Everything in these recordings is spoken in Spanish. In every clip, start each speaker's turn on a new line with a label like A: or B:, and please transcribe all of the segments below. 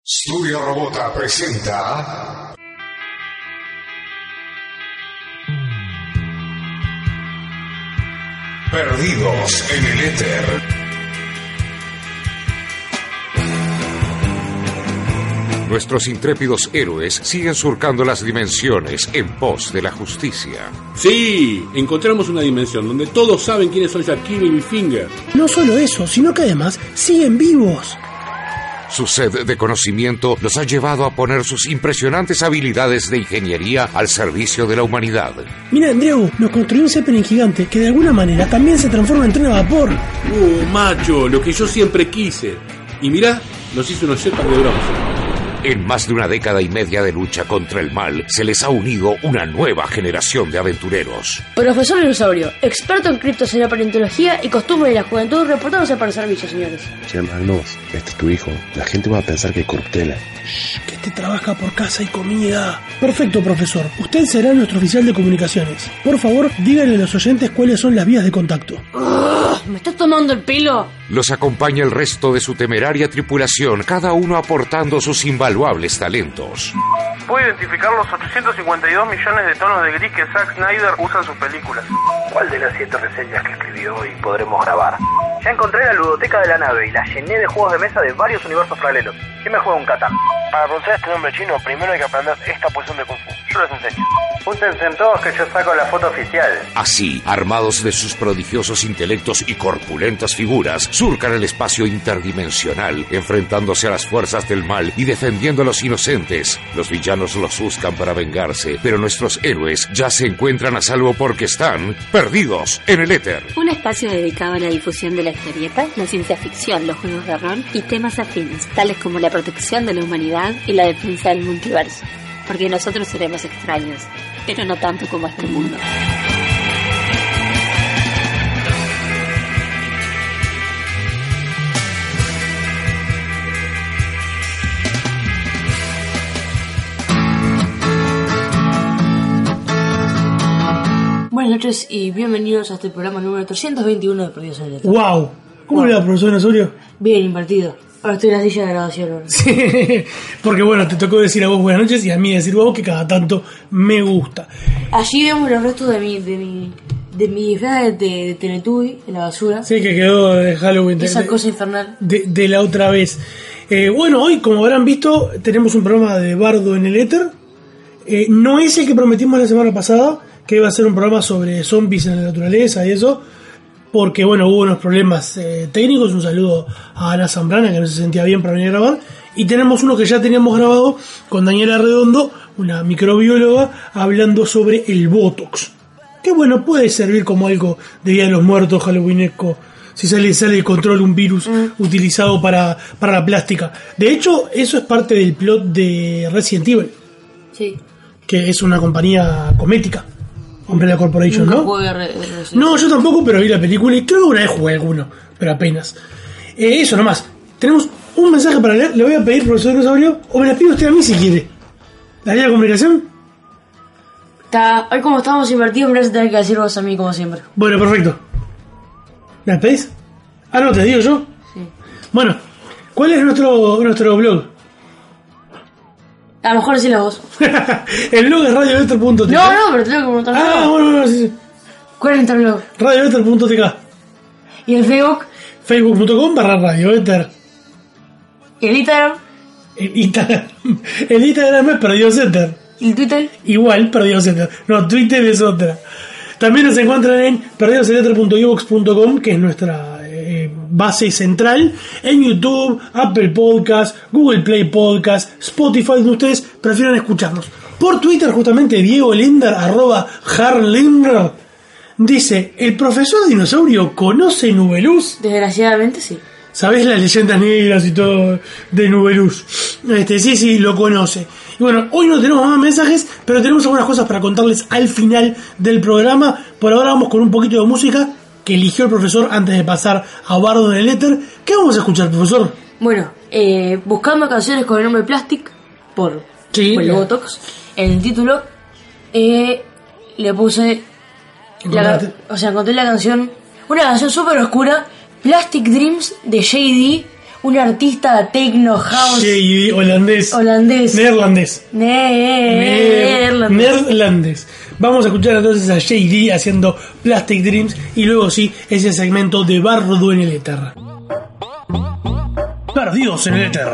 A: Studio Robota presenta Perdidos en el Éter. Nuestros intrépidos héroes siguen surcando las dimensiones en pos de la justicia.
B: Sí, encontramos una dimensión donde todos saben quiénes son Shaquille y Finger.
C: No solo eso, sino que además siguen vivos.
A: Su sed de conocimiento los ha llevado a poner sus impresionantes habilidades de ingeniería al servicio de la humanidad.
C: Mira, Andreu, nos construyó un Zeppelin gigante que de alguna manera también se transforma en tren a vapor.
B: Macho, lo que yo siempre quise. Y mirá, nos hizo unos Shepard de bronce.
A: En más de una década y media de lucha contra el mal, se les ha unido una nueva generación de aventureros.
D: Profesor Dinosaurio, experto en criptosería, paleontología y costumbre de la juventud, reportándose para el servicio, señores.
E: Che, Magnus, este es tu hijo. La gente va a pensar que es corruptela.
C: Que te trabaja por casa y comida. Perfecto, profesor. Usted será nuestro oficial de comunicaciones. Por favor, díganle a los oyentes cuáles son las vías de contacto.
D: ¿Me estás tomando el pelo?
A: Los acompaña el resto de su temeraria tripulación, cada uno aportando sus invaluables talentos.
F: Puedo identificar los 852 millones de tonos de gris que Zack Snyder usa en sus películas.
G: ¿Cuál de las 7 reseñas que escribió hoy podremos grabar? Ya encontré la ludoteca de la nave y la llené de juegos de mesa de varios universos paralelos. ¿Quién me juega un Catán?
F: Para pronunciar este nombre chino, primero hay que aprender esta posición de Kung Fu. Yo les enseño.
G: Júntense en todos que yo saco la foto oficial.
A: Así, armados de sus prodigiosos intelectos y corpulentas figuras, surcan el espacio interdimensional, enfrentándose a las fuerzas del mal y defendiendo a los inocentes. Los villanos los buscan para vengarse, pero nuestros héroes ya se encuentran a salvo porque están perdidos en el éter.
H: Un espacio dedicado a la difusión de la historieta, la ciencia ficción, los juegos de rol y temas afines, tales como la protección de la humanidad y la defensa del multiverso. Porque nosotros seremos extraños, pero no tanto como este mundo.
D: Buenas noches y bienvenidos a este programa número 321 de Perdidos en el Éter.
C: ¡Wow! ¿Cómo le va, profesor Dinosaurio?
D: Bien invertido. Ahora estoy en la silla de grabación. ¿No?
C: Sí, porque bueno, te tocó decir a vos buenas noches y a mí decir vos que cada tanto me gusta.
D: Allí vemos los restos de mi disfraz de Teletubby en la basura.
C: Sí, que quedó de Halloween.
D: Esa cosa infernal.
C: De la otra vez. Bueno, hoy, como habrán visto, tenemos un programa de Bardo en el Éter. No es el que prometimos la semana pasada, que iba a ser un programa sobre zombies en la naturaleza y eso, porque bueno, hubo unos problemas técnicos. Un saludo a Ana Zambrana, que no se sentía bien para venir a grabar, y tenemos uno que ya teníamos grabado con Daniela Redondo, una microbióloga, hablando sobre el Botox, que bueno, puede servir como algo de Día de los Muertos halloweenesco, si sale de control un virus utilizado para la plástica. De hecho, eso es parte del plot de Resident Evil,
D: Sí.
C: que es una compañía comética, Umbrella Corporation,
D: Nunca
C: ¿no?
D: jugué
C: No, yo tampoco, pero vi la película y creo que una vez jugué alguno, pero apenas. Eso nomás. Tenemos un mensaje para leer. Le voy a pedir, profesor Dinosaurio, o me la pide usted a mí si quiere. ¿La ley de comunicación?
D: Hoy como estábamos invertidos, me vas a tener que decir vos a mí como siempre.
C: Bueno, perfecto. ¿Me la pedís? Ah, no, te digo yo.
D: Sí.
C: Bueno, ¿cuál es nuestro blog?
D: A lo mejor decílo vos.
C: El blog es radioveter.tk.
D: No, pero te tengo que preguntar.
C: Ah, bueno, sí.
D: ¿Cuál es el interblog?
C: Radioveter.tk.
D: ¿Y el Facebook?
C: Facebook.com/radioveter.
D: ¿Y el Instagram?
C: El Instagram es Perdidoseter.
D: ¿Y el Twitter?
C: Igual, Perdidoseter. No, Twitter es otra. También nos encuentran en perdidoseter.ivox.com, que es nuestra base central, en YouTube, Apple Podcast, Google Play Podcast, Spotify, donde ustedes prefieran escucharnos. Por Twitter, justamente, Diego Linder, @Harlinder, dice: ¿el profesor Dinosaurio conoce Nubeluz?
D: Desgraciadamente sí.
C: ¿Sabés las leyendas negras y todo de Nubeluz? Sí, lo conoce. Y bueno, hoy no tenemos más mensajes, pero tenemos algunas cosas para contarles al final del programa. Por ahora vamos con un poquito de música que eligió el profesor antes de pasar a Bardo en el Éter. ¿Qué vamos a escuchar, profesor?
D: Bueno, buscando canciones con el nombre Plastic por el Botox, en el título le puse encontré la canción, una canción súper oscura, Plastic Dreams de JD, un artista techno house
C: JD holandés. Neerlandés. Vamos a escuchar entonces a JD haciendo Plastic Dreams y luego sí ese segmento de Bardo en el Éter. Perdidos en el Éter.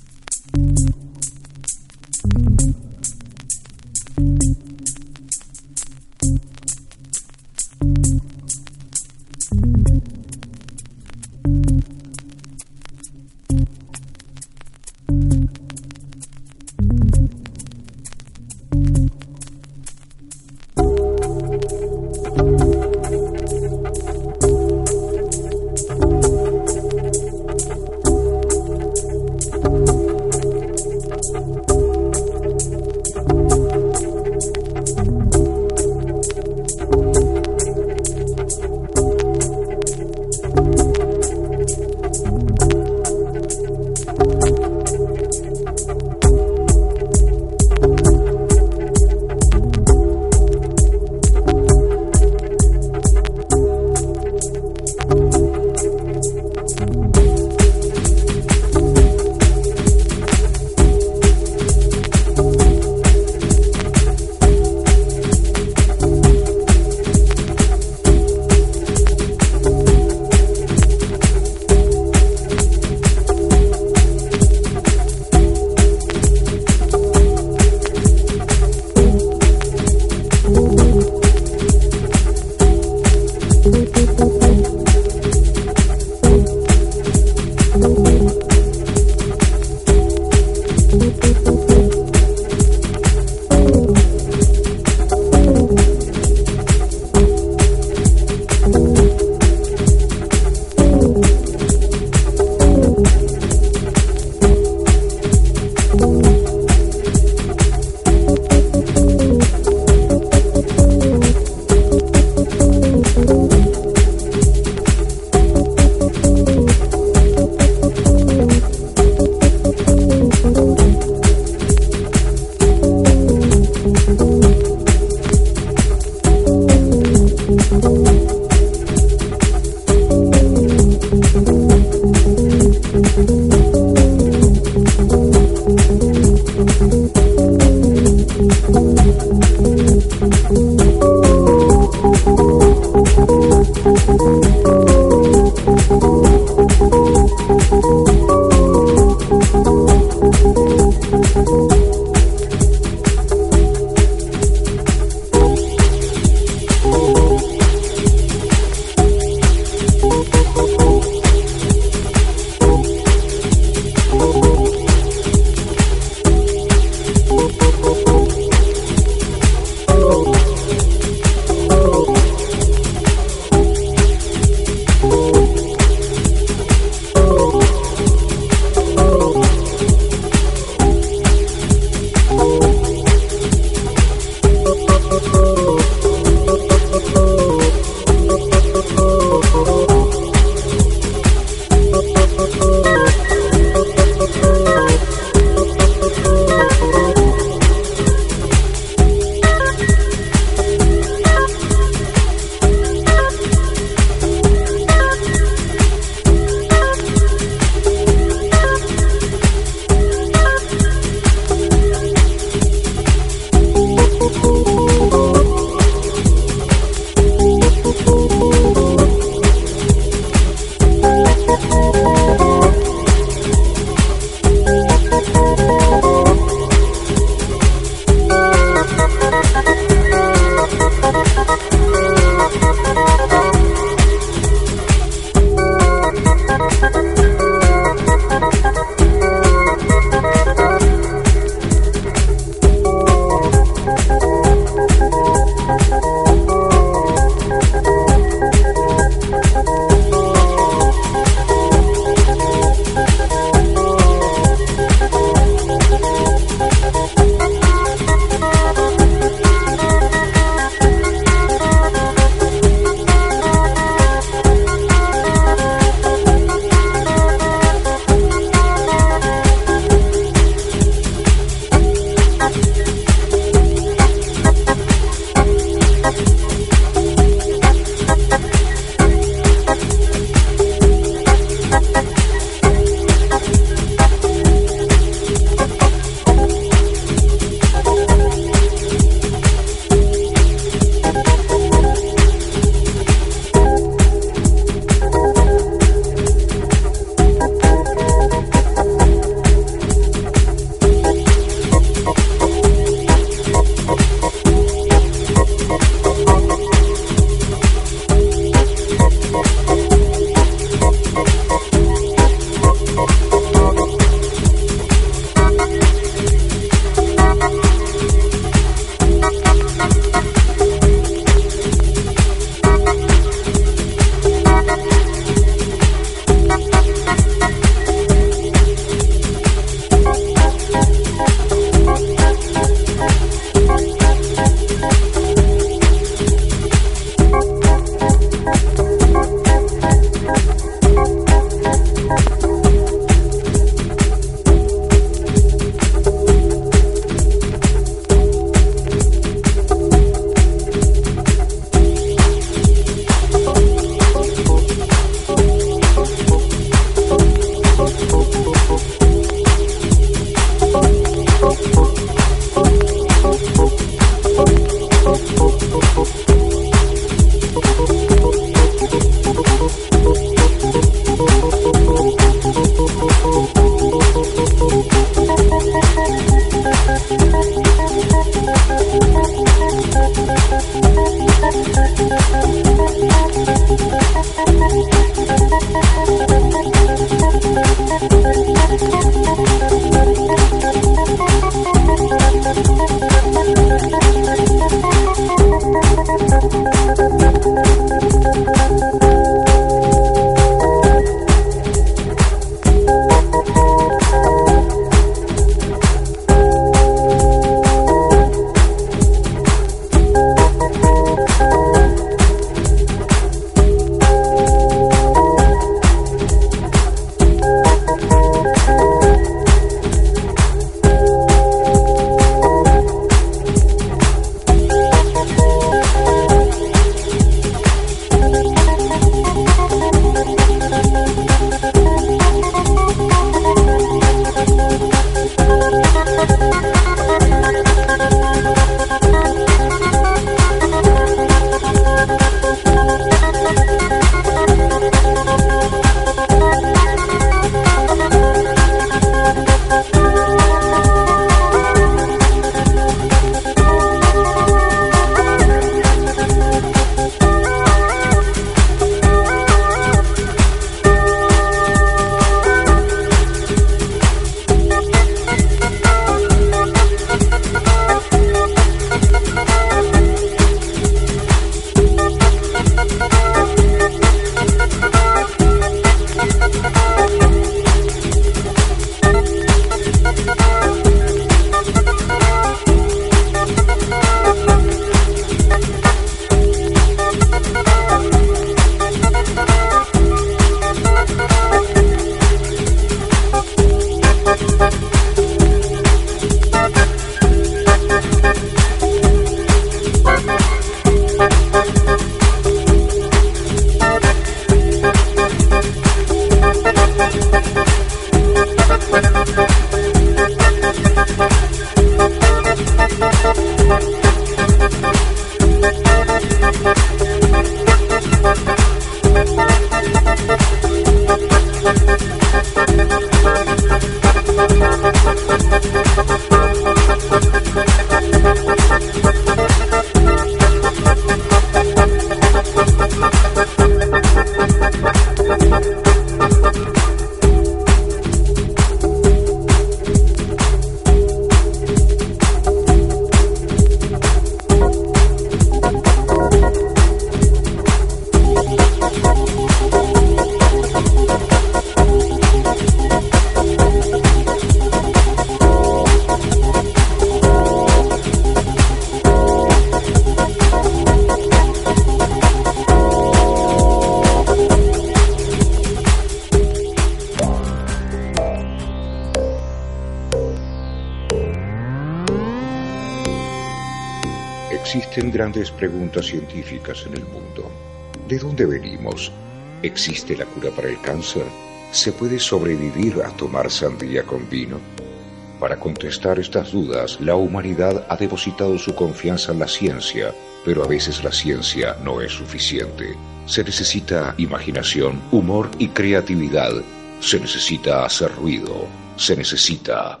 A: Existen grandes preguntas científicas en el mundo. ¿De dónde venimos? ¿Existe la cura para el cáncer? ¿Se puede sobrevivir a tomar sandía con vino? Para contestar estas dudas, la humanidad ha depositado su confianza en la ciencia, pero a veces la ciencia no es suficiente. Se necesita imaginación, humor y creatividad. Se necesita hacer ruido. Se necesita...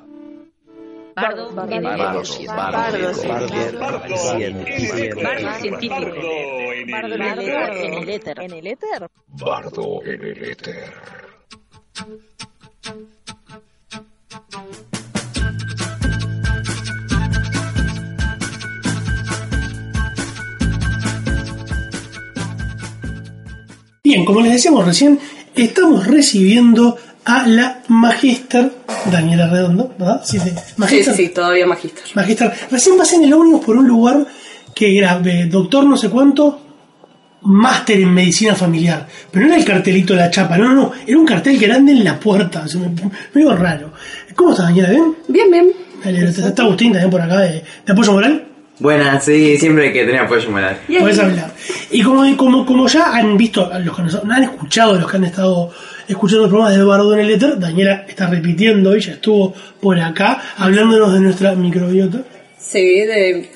H: Bardo científico. Bardo en el éter. ¿En el éter?
A: Bardo en el éter.
C: Bien, como les decíamos recién, estamos recibiendo a la Magister Daniela Redondo, ¿verdad? Sí,
I: Magister. Sí, todavía Magister.
C: Magister. Recién pasé en el ómnibus por un lugar que era doctor no sé cuánto, máster en medicina familiar. Pero no era el cartelito de la chapa, no. Era un cartel grande en la puerta. O sea, medio raro. ¿Cómo estás, Daniela? ¿Bien? Bien. Está Agustín también por acá de apoyo moral.
J: Buenas, sí, siempre hay que tener apoyo moral.
C: Podés hablar. Y como ya han visto, los que no han escuchado, los que han estado escuchando el programa de Bardo en el éter, Daniela está repitiendo, ella estuvo por acá hablándonos de nuestra microbiota.
I: Sí, de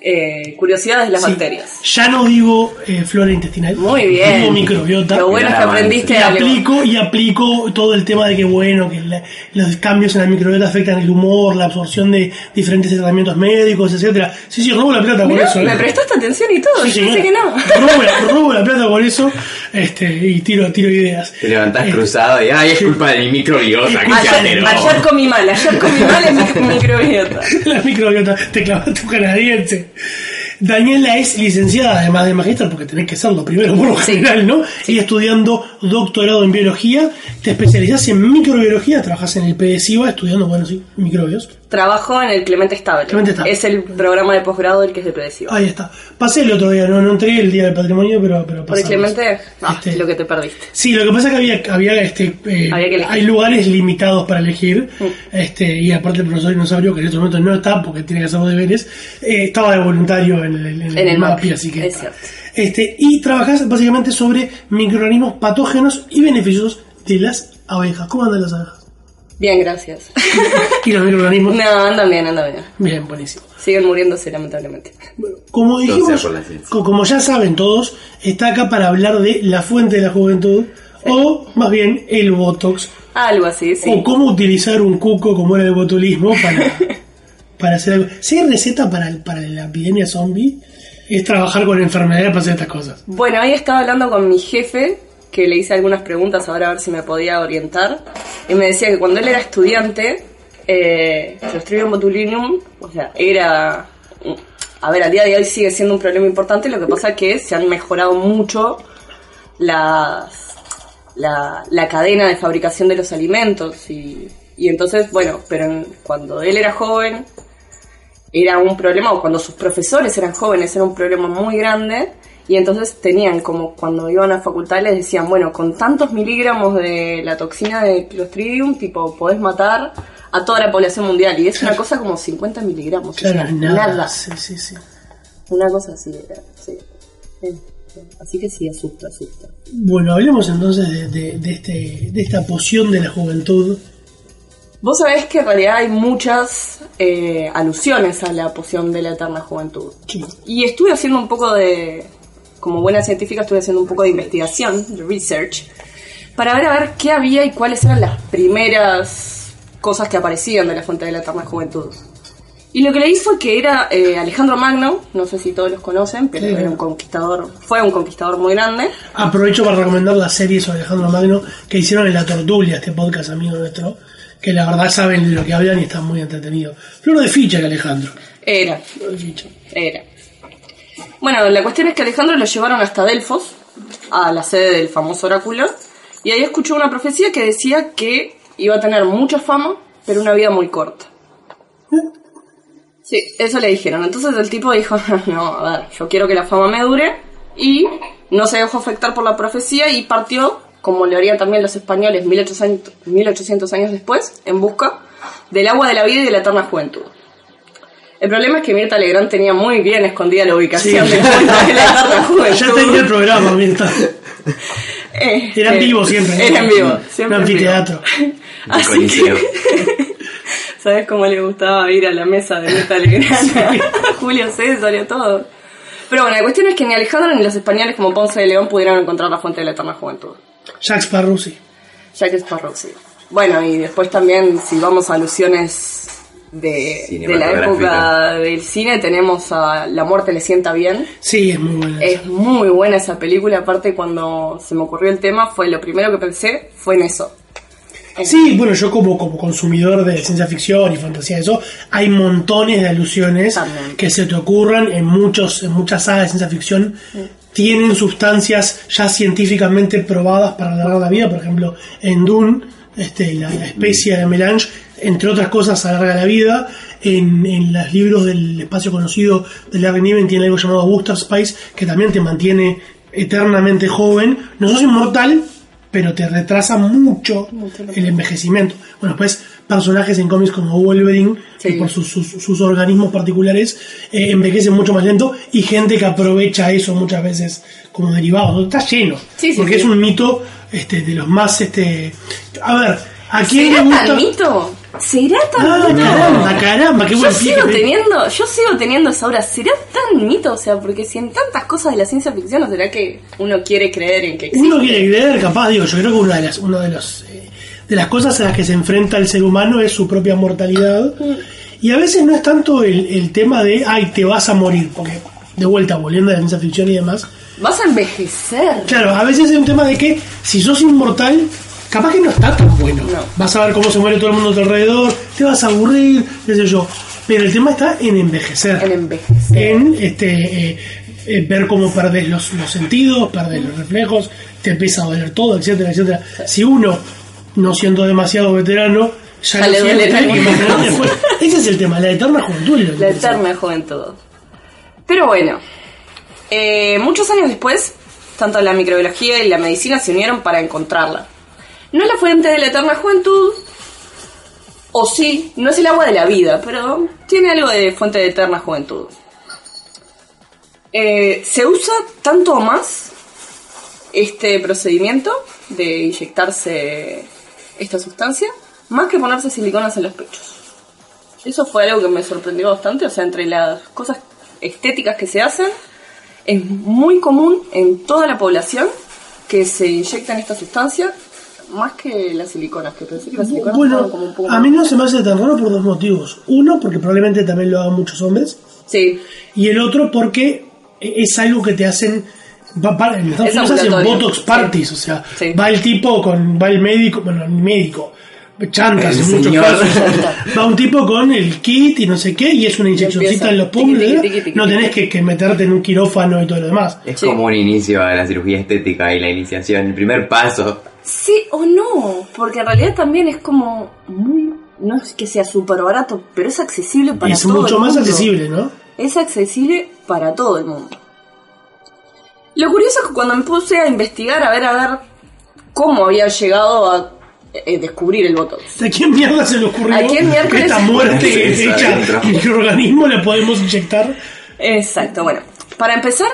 I: curiosidades de las bacterias.
C: Ya no digo flora intestinal.
I: Muy bien.
C: Digo microbiota.
I: Lo bueno es que aprendiste
C: aplico todo el tema de que los cambios en la microbiota afectan el humor, la absorción de diferentes tratamientos médicos, etcétera. Sí, robo la plata por eso.
I: Me prestaste atención y todo.
C: Sí,
I: yo pensé que no.
C: Robo la plata por eso, y tiro ideas.
J: Te levantás cruzado y es culpa de mi microbiota.
I: Ayer comí mal es mi microbiota.
C: La microbiota, te clavaste un canadiense. Daniela es licenciada además de magíster, porque tenés que serlo primero por lo general, ¿no? Y estudiando doctorado en biología, te especializás en microbiología, trabajás en el PDCIVA estudiando, microbios.
I: Trabajo en el Clemente Estable. Es el programa de posgrado del que es de PDCIVA.
C: Ahí está. Pasé el otro día, no entregué el Día del Patrimonio, pero pasamos.
I: Por el Clemente, lo que te perdiste.
C: Sí, lo que pasa es que había hay lugares limitados para elegir, y aparte el profesor dinosaurio, que en estos momentos no está porque tiene que hacer los deberes, estaba de voluntario en el MAPI, así que
I: es cierto.
C: Y trabajás básicamente sobre microorganismos patógenos y beneficiosos de las abejas. ¿Cómo andan las abejas?
I: Bien, gracias.
C: ¿Y los microorganismos?
I: No, andan bien.
C: Bien, buenísimo.
I: Siguen muriéndose lamentablemente.
C: Bueno, como dijimos, como ya saben todos, está acá para hablar de la fuente de la juventud, o más bien el Botox.
I: Algo así, sí.
C: O cómo utilizar un cuco como era el botulismo para hacer algo. Si hay receta para la epidemia zombie, es trabajar con enfermedades para hacer estas cosas.
I: Bueno, ahí estaba hablando con mi jefe, que le hice algunas preguntas ahora a ver si me podía orientar, y me decía que cuando él era estudiante, Clostridium botulinum, era... A ver, al día de hoy sigue siendo un problema importante, lo que pasa es que se han mejorado mucho la cadena de fabricación de los alimentos, y entonces, pero cuando él era joven era un problema, o cuando sus profesores eran jóvenes era un problema muy grande, y entonces tenían como cuando iban a facultad les decían, con tantos miligramos de la toxina de Clostridium, podés matar a toda la población mundial, y es una cosa como 50 miligramos.
C: Claro, nada. Sí.
I: Una cosa así era, sí. Así que sí, asusta.
C: Bueno, hablemos entonces de esta poción de la juventud.
I: Vos sabés que en realidad hay muchas alusiones a la poción de la eterna juventud.
C: Sí.
I: Y estuve haciendo un poco como buena científica, estuve haciendo un poco de investigación, de research, para ver qué había y cuáles eran las primeras cosas que aparecían de la fuente de la eterna juventud. Y lo que leí fue que era Alejandro Magno, no sé si todos los conocen, pero era fue un conquistador muy grande.
C: Aprovecho para recomendar la serie sobre Alejandro Magno que hicieron en La Tortulia, este podcast amigo nuestro, que la verdad saben de lo que hablan y están muy entretenidos. Flor de ficha que Alejandro.
I: Era. Bueno, la cuestión es que Alejandro lo llevaron hasta Delfos, a la sede del famoso oráculo, y ahí escuchó una profecía que decía que iba a tener mucha fama, pero una vida muy corta. Sí, eso le dijeron. Entonces el tipo dijo, no, a ver, yo quiero que la fama me dure, y no se dejó afectar por la profecía y partió, como lo harían también los españoles 1800 años después, en busca del agua de la vida y de la eterna juventud. El problema es que Mirta Legrand tenía muy bien escondida la ubicación de la eterna juventud.
C: Ya tenía el programa, Mirta. Era en vivo siempre.
I: Era en vivo, siempre.
C: Un anfiteatro.
I: Así que, ¿sabes cómo le gustaba ir a la mesa de Mirta Legrand? Sí. A Julio César y a todo. Pero bueno, la cuestión es que ni Alejandro ni los españoles como Ponce de León pudieron encontrar la fuente de la eterna juventud.
C: Jacques Sparrow, sí. Bueno, y después también, si vamos a alusiones de la época del cine, tenemos a La muerte le sienta bien. Sí, es muy buena. Es muy buena esa película. Aparte, cuando se me ocurrió el tema, lo primero que pensé fue en eso. Sí, bueno, yo como consumidor de ciencia ficción y fantasía, eso, hay montones de alusiones también que se te ocurran en muchas sagas de ciencia ficción. Tienen sustancias ya científicamente probadas para alargar la vida. Por ejemplo, en Dune, la especie de melange, entre otras cosas, alarga la vida. En los libros del espacio conocido de Larry Niven tiene algo llamado Booster Spice, que también te mantiene eternamente joven. No sos inmortal, pero te retrasa mucho el envejecimiento. Bueno, pues personajes en cómics como Wolverine, que por sus organismos particulares envejecen mucho más lento, y gente que aprovecha eso muchas veces como derivado. Está lleno, porque es un mito de los más... A ver, ¿a quién le gusta?
I: ¿Mito? ¿Será tan mito?
C: Caramba, qué buen pie.
I: Yo sigo teniendo esa obra. ¿Será tan mito? O sea, porque si en tantas cosas de la ciencia ficción, ¿no será que uno quiere creer en que existe?
C: Uno quiere creer, capaz, digo, yo creo que una de las cosas a las que se enfrenta el ser humano es su propia mortalidad. Y a veces no es tanto el tema de, ay, te vas a morir, porque de vuelta, volviendo a la ciencia ficción y demás,
I: vas a envejecer.
C: Claro, a veces es un tema de que si sos inmortal, capaz que no está tan bueno.
I: No.
C: Vas a ver cómo se muere todo el mundo a tu alrededor, te vas a aburrir, qué sé yo. Pero el tema está en envejecer. En ver cómo perdés los sentidos, perdés los reflejos, te empieza a doler todo, etcétera, etcétera. Si uno, no siendo demasiado veterano, ya
I: le duele
C: después. Ese es el tema, la eterna juventud.
I: La eterna juventud. Pero bueno, muchos años después, tanto la microbiología y la medicina se unieron para encontrarla. No es la fuente de la eterna juventud, o sí, no es el agua de la vida, pero tiene algo de fuente de eterna juventud. Se usa tanto o más este procedimiento de inyectarse esta sustancia, más que ponerse siliconas en los pechos. Eso fue algo que me sorprendió bastante, o sea, entre las cosas estéticas que se hacen, es muy común en toda la población que se inyectan esta sustancia, más que las siliconas, que pensé que las siliconas estaban como un poco
C: a mí no se me hace tan raro por dos motivos. Uno, porque probablemente también lo hagan muchos hombres.
I: Sí.
C: Y el otro, porque es algo que te hacen... En Estados Unidos hacen Botox parties, o sea, va el médico, bueno, el médico, chantas en muchos casos, va un tipo con el kit y no sé qué, y es una inyeccióncita en los pómulos, no tenés que meterte en un quirófano y todo lo demás.
J: Es como un inicio a la cirugía estética y la iniciación, el primer paso.
I: Sí o no, porque en realidad también es como muy, no es que sea súper barato, pero es accesible para todo el mundo. Es mucho más accesible, ¿no? Es accesible para todo el mundo. Lo curioso es que cuando me puse a investigar, a ver cómo había llegado a descubrir el Botox.
C: ¿A quién mierda se le ocurrió que esta muerte hecha microorganismo le podemos inyectar?
I: Exacto, bueno, para empezar,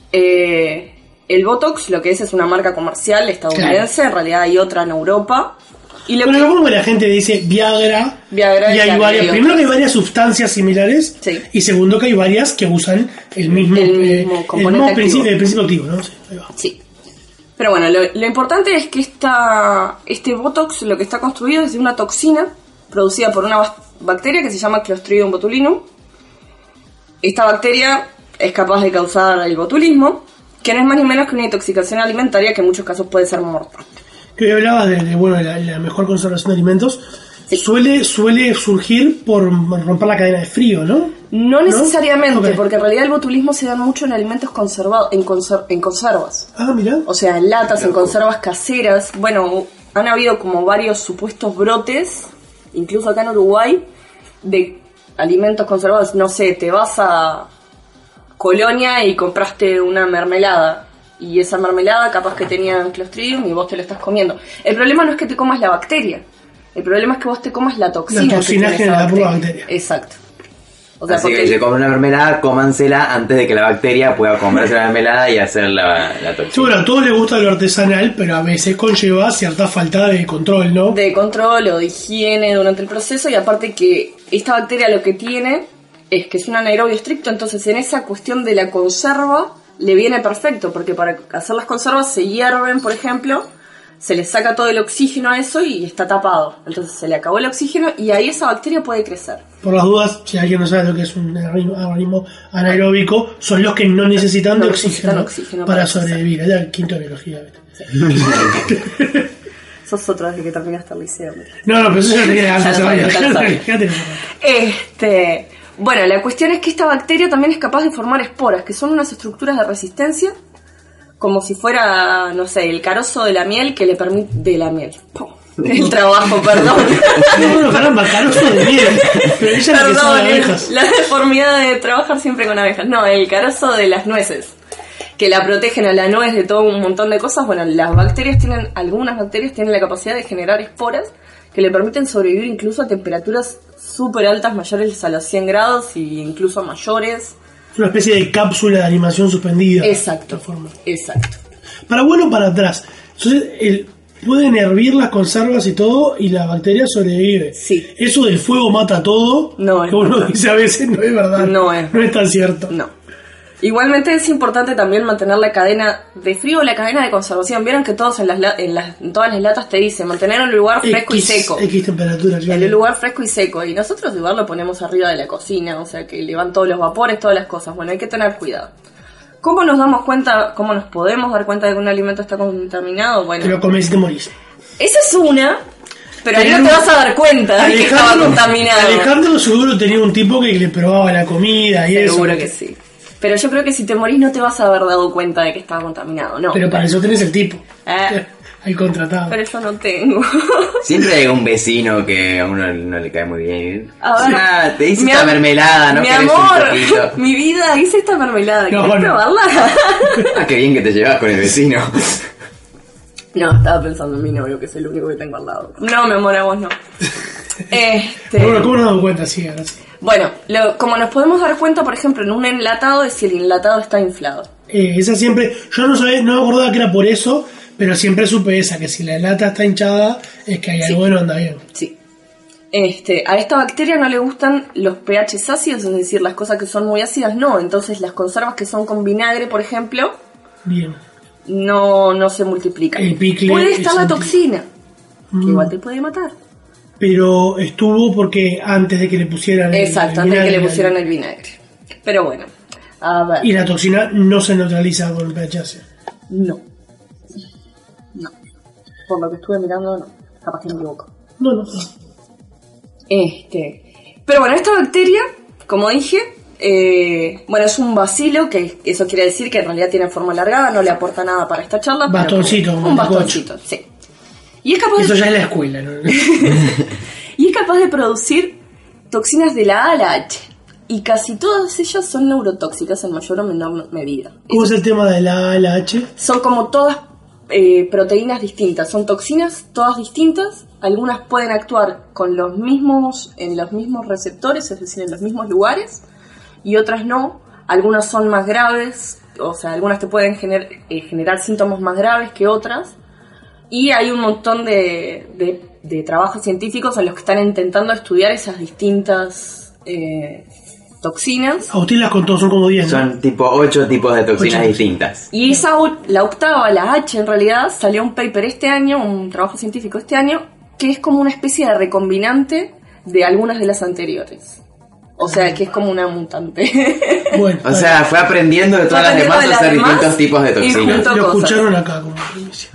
I: el Botox lo que es una marca comercial estadounidense, claro. En realidad hay otra en Europa. Y lo
C: como la gente dice Viagra y hay varias. Primero que hay varias sustancias similares, sí. Y segundo que hay varias que usan el mismo principio activo, ¿no? Sí, ahí va.
I: Sí. Pero bueno, lo importante es que este Botox lo que está construido es de una toxina producida por una bacteria que se llama Clostridium botulinum. Esta bacteria es capaz de causar el botulismo, que no es más ni menos que una intoxicación alimentaria que en muchos casos puede ser mortal.
C: Que hablabas de la mejor conservación de alimentos, sí. Suele surgir por romper la cadena de frío, ¿no?
I: No necesariamente, okay. Porque en realidad el botulismo se da mucho en alimentos conservados, en conservas.
C: Ah, mira.
I: O sea, en latas, en conservas caseras. Bueno, han habido como varios supuestos brotes, incluso acá en Uruguay, de alimentos conservados. No sé, te vas a Colonia y compraste una mermelada. Y esa mermelada capaz que tenía Clostridium y vos te lo estás comiendo. El problema no es que te comas la bacteria. El problema es que vos te comas la toxina.
C: La toxina que la pura bacteria.
I: Exacto.
J: O sea, así que si se come una mermelada, cómansela antes de que la bacteria pueda comerse la mermelada y hacer la toxina.
C: Sí, bueno, a todos les gusta lo artesanal, pero a veces conlleva cierta falta de control, ¿no?
I: De control o de higiene durante el proceso. Y aparte que esta bacteria lo que tiene es que es un anaerobio estricto. Entonces en esa cuestión de la conserva le viene perfecto, porque para hacer las conservas se hierven, por ejemplo, se le saca todo el oxígeno a eso y está tapado. Entonces se le acabó el oxígeno y ahí esa bacteria puede crecer.
C: Por las dudas, si alguien no sabe lo que es un organismo anaeróbico, son los que no necesitan de oxígeno para sobrevivir. Allá quinto de biología.
I: Sí. Sos otro desde que terminaste el liceo.
C: No, pero eso ya te queda
I: antes. Bueno, la cuestión es que esta bacteria también es capaz de formar esporas, que son unas estructuras de resistencia, como si fuera, no sé, el carozo de la miel que le permite... De la miel. El trabajo, perdón.
C: No, caramba, carozo de miel. Pero ella es la que sabe de abejas.
I: La deformidad de trabajar siempre con abejas. No, el carozo de las nueces, que la protegen a la nuez de todo un montón de cosas. Bueno, algunas bacterias tienen la capacidad de generar esporas que le permiten sobrevivir incluso a temperaturas súper altas, mayores a los 100 grados e incluso mayores.
C: Es una especie de cápsula de animación suspendida.
I: Exacto. Exacto.
C: Para bueno o para atrás. Entonces, pueden hervir las conservas y todo y la bacteria sobrevive.
I: Sí.
C: Eso del fuego mata todo,
I: no
C: que uno dice a veces, no es verdad.
I: No es
C: tan cierto.
I: No. Igualmente es importante también mantener la cadena de frío, la cadena de conservación. Vieron que todos en todas las latas te dicen mantener un lugar fresco y seco.
C: X temperatura, claro.
I: En un lugar fresco y seco. Y nosotros igual lo ponemos arriba de la cocina, o sea que le van todos los vapores, todas las cosas. Bueno, hay que tener cuidado. ¿Cómo nos damos cuenta, cómo nos podemos dar cuenta de que un alimento está contaminado? Bueno,
C: te lo comes y te morís.
I: Esa es una, pero ahí no te vas a dar cuenta de que estaba contaminado.
C: Alejandro seguro tenía un tipo que le probaba la comida y eso.
I: Seguro que sí. Pero yo creo que si te morís no te vas a haber dado cuenta de que estaba contaminado, ¿no?
C: Pero para eso tenés el tipo. Hay contratado.
I: Pero yo no tengo.
J: Siempre hay un vecino que a uno no le cae muy bien.
I: Ahora,
J: te hice esta mermelada, ¿no?
I: Mi amor, mi vida, hice esta mermelada. ¿Quieres probarla?
J: Qué bien que te llevas con el vecino.
I: No, estaba pensando en mi novio, que es el único que tengo al lado. No, mi amor, a vos no.
C: Bueno, ¿cómo nos damos cuenta? Sí, ahora sí.
I: Bueno, como nos podemos dar cuenta, por ejemplo, en un enlatado, es si el enlatado está inflado.
C: Esa siempre, yo no me acordaba que era por eso, pero siempre supe esa, que si la lata está hinchada es que hay algo que no anda bien.
I: Sí. A esta bacteria no le gustan los pHs ácidos, es decir, las cosas que son muy ácidas no. Entonces las conservas que son con vinagre, por ejemplo,
C: bien,
I: no se multiplican.
C: El picle
I: puede estar la toxina, que igual te puede matar.
C: Pero estuvo porque antes de que le pusieran
I: exacto, antes de que le pusieran el vinagre. Pero bueno, a ver.
C: ¿Y la toxina no se neutraliza con el pH?
I: No. Por lo que estuve mirando, no. Capaz que me equivoco.
C: No.
I: Pero bueno, esta bacteria, como dije, es un bacilo, que eso quiere decir que en realidad tiene forma alargada, no le aporta nada para esta charla.
C: Bastoncito.
I: Un bastoncito, sí. Y es capaz
C: eso ya es la escuela, ¿no?
I: Y es capaz de producir toxinas de la A a la H. Y casi todas ellas son neurotóxicas en mayor o menor medida.
C: ¿Cómo es el tema de la A a la H?
I: Son como todas proteínas distintas. Son toxinas todas distintas. Algunas pueden actuar en los mismos receptores, es decir, en los mismos lugares. Y otras no. Algunas son más graves. O sea, algunas te pueden generar síntomas más graves que otras. Y hay un montón de trabajos científicos en los que están intentando estudiar esas distintas toxinas.
C: Agustín las contó, son como 10.
J: Son tipo 8 tipos de toxinas distintas.
I: Y la octava, la H en realidad, salió un paper este año, un trabajo científico este año, que es como una especie de recombinante de algunas de las anteriores. O sea, que es como una mutante.
J: Bueno, o sea, fue aprendiendo de todas las demás a hacer distintos tipos de toxinas.
C: Lo escucharon acá como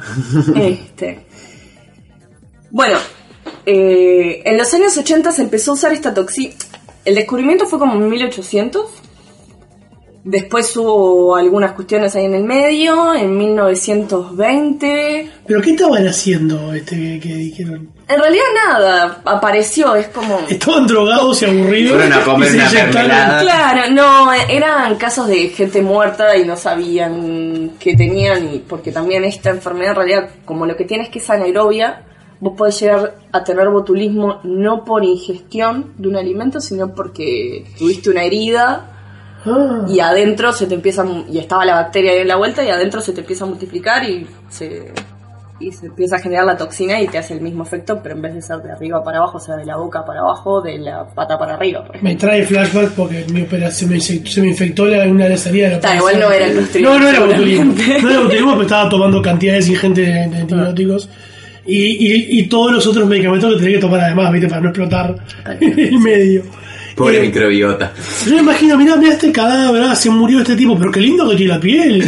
I: Bueno, en los años 80 se empezó a usar esta toxina. El descubrimiento fue como en 1800. Después hubo algunas cuestiones ahí en el medio, en 1920.
C: ¿Pero qué estaban haciendo que dijeron?
I: En realidad nada, apareció, es como...
C: Estaban drogados y aburridos.
J: Fueron a comer una mermelada.
I: Claro, no, eran casos de gente muerta y no sabían qué tenían, y porque también esta enfermedad en realidad, como lo que tiene es que es anaerobia, vos podés llegar a tener botulismo no por ingestión de un alimento, sino porque tuviste una herida y adentro se te empieza, y estaba la bacteria ahí en la vuelta, y adentro se te empieza a multiplicar y se empieza a generar la toxina y te hace el mismo efecto, pero en vez de ser de arriba para abajo, o sea, de la boca para abajo, de la pata para arriba, por ejemplo.
C: Me trae flashback porque mi operación se me infectó una de las salidas de la operación.
I: Igual no era clostridium.
C: No era botulismo. No era botulismo, pero estaba tomando cantidades ingentes de antibióticos. Y todos los otros medicamentos que tenía que tomar además, ¿viste? Para no explotar en el medio.
J: Pobre microbiota.
C: Yo me imagino, mirá este cadáver, se murió este tipo, pero qué lindo que tiene la piel.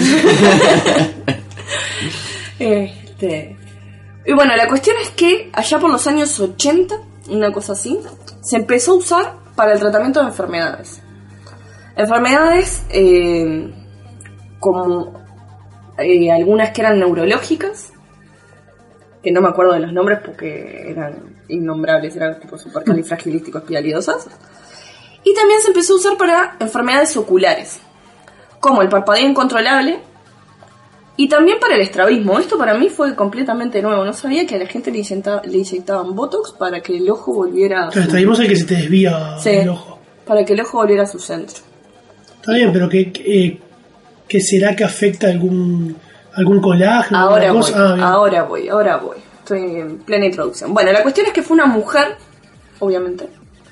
I: Y bueno, la cuestión es que allá por los años 80, una cosa así, se empezó a usar para el tratamiento de enfermedades. Enfermedades como algunas que eran neurológicas, que no me acuerdo de los nombres porque eran innombrables, eran tipo supercalifragilísticos espialidosas. Y también se empezó a usar para enfermedades oculares, como el parpadeo incontrolable, y también para el estrabismo. Esto para mí fue completamente nuevo. No sabía que a la gente le inyectaban Botox para que el ojo volviera a
C: el estrabismo es el que se te desvía el ojo.
I: Para que el ojo volviera a su centro.
C: Está bien, pero ¿qué será que afecta algún colágeno?
I: Ahora voy. estoy en plena introducción. Bueno, la cuestión es que fue una mujer, obviamente,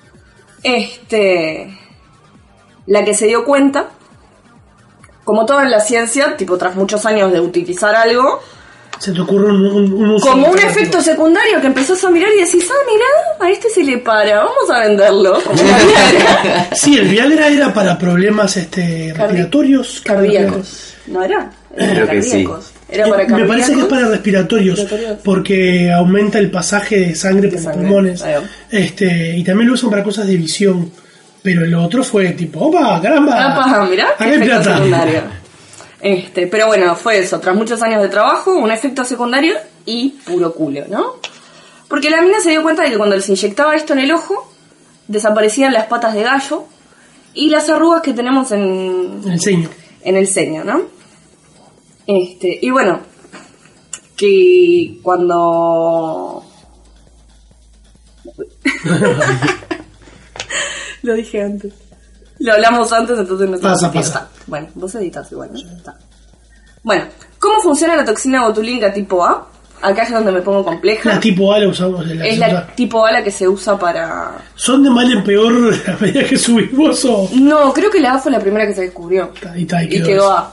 I: la que se dio cuenta, como todo en la ciencia, tipo tras muchos años de utilizar algo,
C: se te ocurre un uso
I: como un efecto secundario que empezás a mirar y decís, mira, a este se le para, vamos a venderlo. Como la Viagra.
C: Sí, el Viagra era para problemas respiratorios.
I: Cardíacos. ¿No era?
J: Creo que sí.
I: Era para
C: me parece que es para respiratorios, porque aumenta el pasaje de sangre por los pulmones. Y también lo usan para cosas de visión. Pero lo otro fue tipo, ¡opa, caramba!
I: Mirá, qué efecto secundario. Pero bueno, fue eso. Tras muchos años de trabajo, un efecto secundario y puro culo, ¿no? Porque la mina se dio cuenta de que cuando les inyectaba esto en el ojo, desaparecían las patas de gallo y las arrugas que tenemos en
C: el ceño.
I: En el ceño, ¿no? Y bueno, que cuando... Lo dije antes. Lo hablamos antes, entonces no
C: pasa.
I: Bueno, vos editas igual, ¿no? Está. Bueno, ¿cómo funciona la toxina botulínica tipo A? Acá es donde me pongo compleja.
C: La tipo A la usamos en la
I: Es la tipo A la que se usa para...
C: ¿Son de mal en peor a medida que subimos o...?
I: No, creo que la A fue la primera que se descubrió.
C: Y
I: quedó A.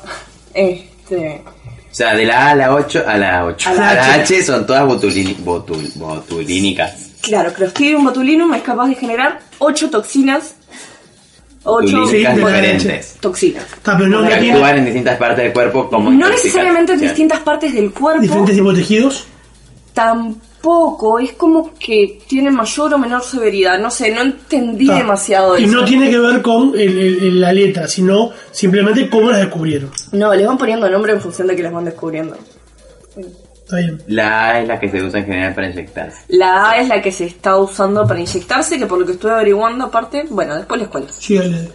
J: O sea, de la A a la 8 a la 8. A la H son todas botulínicas.
I: Claro, Clostridium botulinum es capaz de generar 8 toxinas.
J: 8 diferentes.
I: Toxinas.
J: Pero no actúan en distintas partes del cuerpo como
I: no necesariamente en distintas partes del cuerpo.
C: ¿Diferentes tipos de tejidos?
I: Tampoco, es como que tiene mayor o menor severidad. No sé, no entendí demasiado eso.
C: Y no tiene que ver con la letra, sino simplemente cómo las descubrieron.
I: No, les van poniendo nombre en función de que las van descubriendo.
C: Está bien.
J: La A es la que se usa en general para inyectarse.
I: La A es la que se está usando para inyectarse, que por lo que estuve averiguando, aparte, bueno, después les cuento.
C: Sí, dale.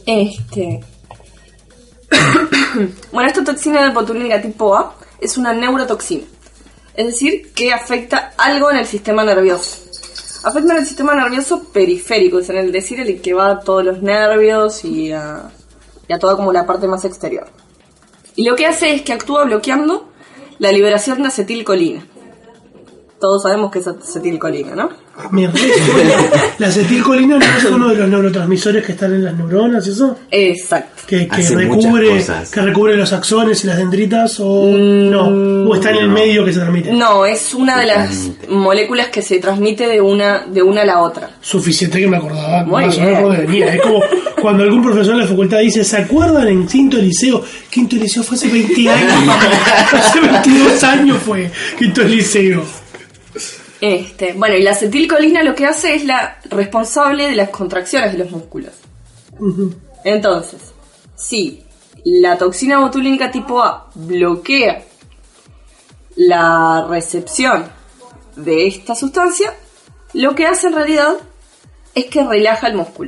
I: Bueno, esta toxina de botulínica tipo A es una neurotoxina. Es decir, que afecta algo en el sistema nervioso. Afecta en el sistema nervioso periférico, es decir, el que va a todos los nervios y a toda como la parte más exterior. Y lo que hace es que actúa bloqueando la liberación de acetilcolina. Todos sabemos que es acetilcolina, ¿no?
C: La acetilcolina no es uno de los neurotransmisores que están en las neuronas, ¿eso?
I: Exacto.
C: Que recubre los axones y las dendritas, o no, o está en el medio que se transmite.
I: No, es una de las moléculas que se transmite de una a la otra.
C: Suficiente que me acordaba.
I: Muy bien.
C: Es como cuando algún profesor en la facultad dice, ¿se acuerdan en quinto liceo? Quinto liceo fue hace 20 años, hace 22 años fue quinto liceo.
I: Bueno, y la acetilcolina lo que hace es la responsable de las contracciones de los músculos.
C: Uh-huh.
I: Entonces, si la toxina botulínica tipo A bloquea la recepción de esta sustancia, lo que hace en realidad es que relaja el músculo.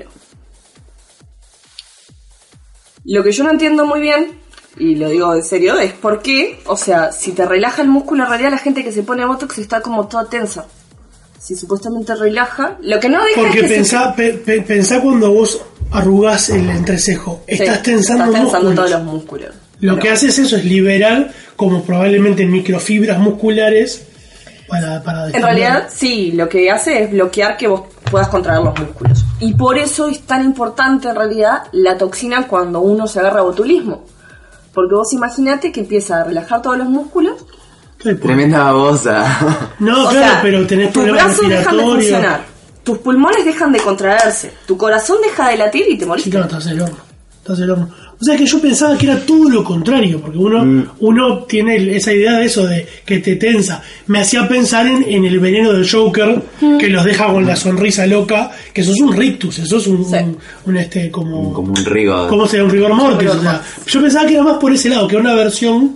I: Lo que yo no entiendo muy bien, y lo digo en serio, es por qué, o sea, si te relaja el músculo, en realidad la gente que se pone Botox está como toda tensa. Si supuestamente relaja, lo que no deja
C: porque
I: es que
C: pensá cuando vos arrugás el entrecejo, estás tensando
I: todos los músculos.
C: Lo que hace es eso, es liberar como probablemente microfibras musculares para
I: en realidad, sí, lo que hace es bloquear que vos puedas contraer los músculos. Y por eso es tan importante en realidad la toxina cuando uno se agarra a botulismo. Porque vos imaginate que empieza a relajar todos los músculos.
J: Tremenda babosa.
C: No, claro, pero tenés problemas respiratorios.
I: Tus brazos dejan de funcionar, tus pulmones dejan de contraerse, tu corazón deja de latir y te morís.
C: Sí, claro, estás el horno. O sea que yo pensaba que era todo lo contrario, porque uno tiene esa idea de eso, de que te tensa. Me hacía pensar en el veneno del Joker, que los deja con la sonrisa loca, que eso es un rictus, eso es como
J: un rigor.
C: ¿Cómo sería un rigor mortis? O sea, yo pensaba que era más por ese lado, que era una versión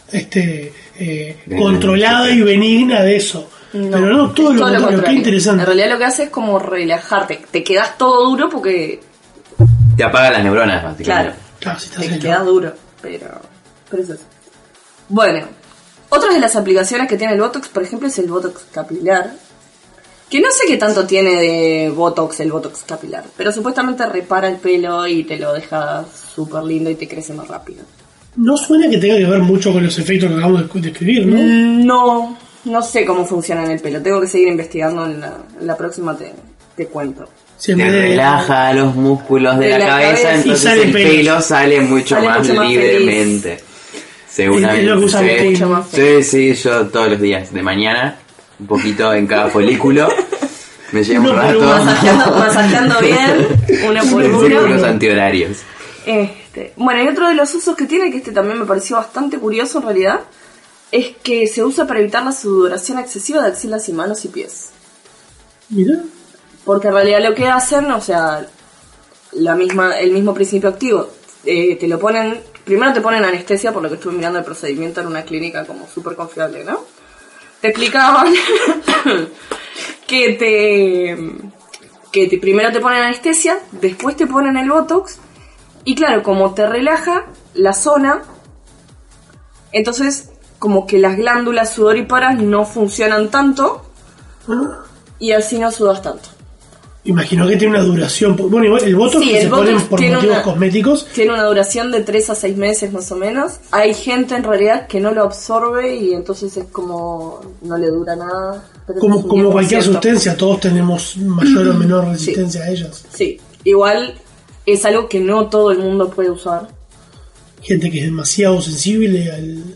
C: controlada y benigna de eso.
I: No,
C: pero no, todo lo contrario, qué interesante.
I: En realidad lo que hace es como relajarte, te quedas todo duro porque
J: te apaga las neuronas, básicamente.
I: Claro, si te quedas duro, pero es eso. Bueno, otras de las aplicaciones que tiene el Botox, por ejemplo, es el Botox capilar, que no sé qué tanto tiene de Botox el Botox capilar, pero supuestamente repara el pelo y te lo deja súper lindo y te crece más rápido.
C: No suena que tenga que ver mucho con los efectos que acabamos de describir, ¿no?
I: No sé cómo funciona en el pelo. Tengo que seguir investigando. En la próxima te cuento.
J: Te relaja los músculos de la cabeza, entonces el pelo sale mucho más libremente. Seguramente. Sí, yo todos los días de mañana, un poquito en cada folículo. Me llevo un rato.
I: Masajeando bien, uno por uno.
J: Círculos antihorarios.
I: Bueno, y otro de los usos que tiene, que también me pareció bastante curioso en realidad, es que se usa para evitar la sudoración excesiva de axilas y manos y pies.
C: Mira.
I: Porque en realidad lo que hacen, o sea, el mismo principio activo, te lo ponen, primero te ponen anestesia, por lo que estuve mirando el procedimiento en una clínica como súper confiable, ¿no? Te explicaban que primero te ponen anestesia, después te ponen el Botox, y claro, como te relaja la zona, entonces como que las glándulas sudoríparas no funcionan tanto, y así no sudas tanto.
C: Imagino que tiene una duración. Bueno, igual el Botox que se ponen por motivos cosméticos.
I: Tiene una duración de 3 a 6 meses más o menos. Hay gente en realidad que no lo absorbe y entonces es como no le dura nada.
C: Como cualquier sustancia, todos tenemos mayor o menor resistencia a ellas.
I: Sí, igual es algo que no todo el mundo puede usar.
C: Gente que es demasiado sensible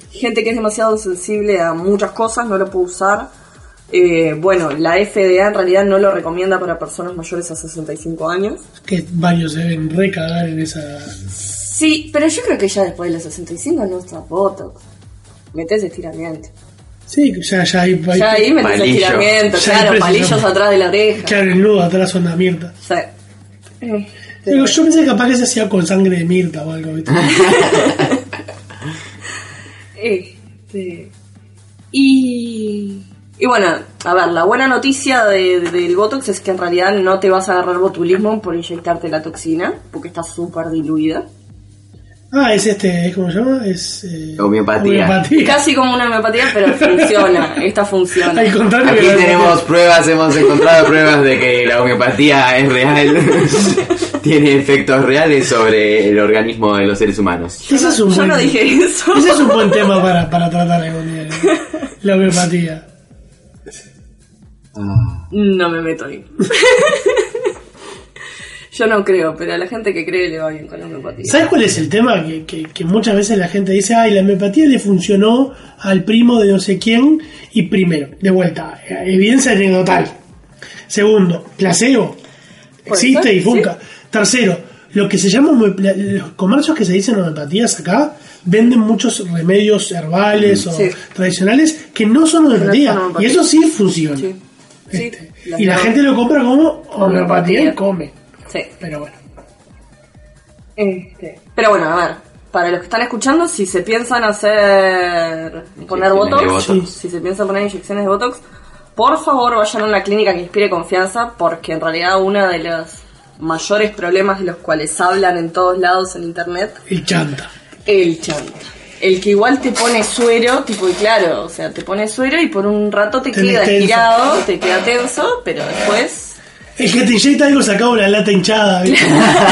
I: a muchas cosas no lo puede usar. Bueno, la FDA en realidad no lo recomienda para personas mayores a 65 años.
C: Que varios deben recagar en esa...
I: Sí, pero yo creo que ya después de los 65 no está Botox. Metes estiramiento.
C: Sí, ya ahí
I: metes estiramiento, claro, palillos atrás de la oreja.
C: Claro, el nudo atrás son la mirta.
I: Sí.
C: Yo pensé que capaz que se hacía con sangre de mirta o algo, ¿viste?
I: Y bueno, a ver, la buena noticia del Botox es que en realidad no te vas a agarrar botulismo por inyectarte la toxina, porque está súper diluida.
C: Es ¿cómo se llama? Es
J: homeopatía.
I: Casi como una homeopatía, pero funciona. Esta funciona.
J: Al contrario, aquí tenemos pruebas, hemos encontrado pruebas de que la homeopatía es real. Tiene efectos reales sobre el organismo de los seres humanos.
I: Yo no dije eso.
C: Ese es un buen tema para tratar algún día, la homeopatía.
I: No me meto ahí. Yo no creo, pero a la gente que cree le va bien con la homeopatía.
C: ¿Sabes cuál es el tema? Que muchas veces la gente dice, la homeopatía le funcionó al primo de no sé quién. Y primero, de vuelta, evidencia anecdotal. Segundo, placebo. Existe y funca. ¿Sí? Tercero, lo que se llama los comercios que se dicen homeopatías acá venden muchos remedios herbales o tradicionales que no son homeopatía. Y eso sí funciona. Sí. Y la gente lo compra como homeopatía y come.
I: Sí.
C: Pero bueno.
I: Pero bueno, a ver, para los que están escuchando, si se piensan poner Botox, si se piensan poner inyecciones de Botox, por favor vayan a una clínica que inspire confianza, porque en realidad uno de los mayores problemas de los cuales hablan en todos lados en internet,
C: el chanta.
I: El que igual te pone suero, tipo, y claro, o sea, te pone suero y por un rato te queda estirado, te queda tenso, pero después...
C: El que te inyecta algo sacado una lata hinchada, ¿viste?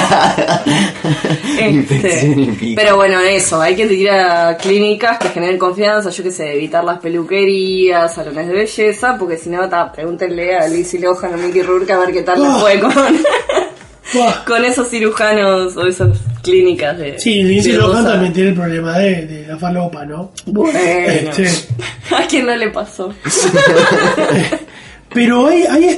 I: Pero bueno, eso, hay que ir a clínicas que generen confianza, yo qué sé, evitar las peluquerías, salones de belleza, porque si no, pregúntenle a Lindsay Lohan o Mickey Rourke a ver qué tal les fue con esos cirujanos o esas clínicas de...
C: Sí, Lindsay Lohan también tiene el problema de la falopa, ¿no?
I: Bueno, ¿a quién no le pasó?
C: Pero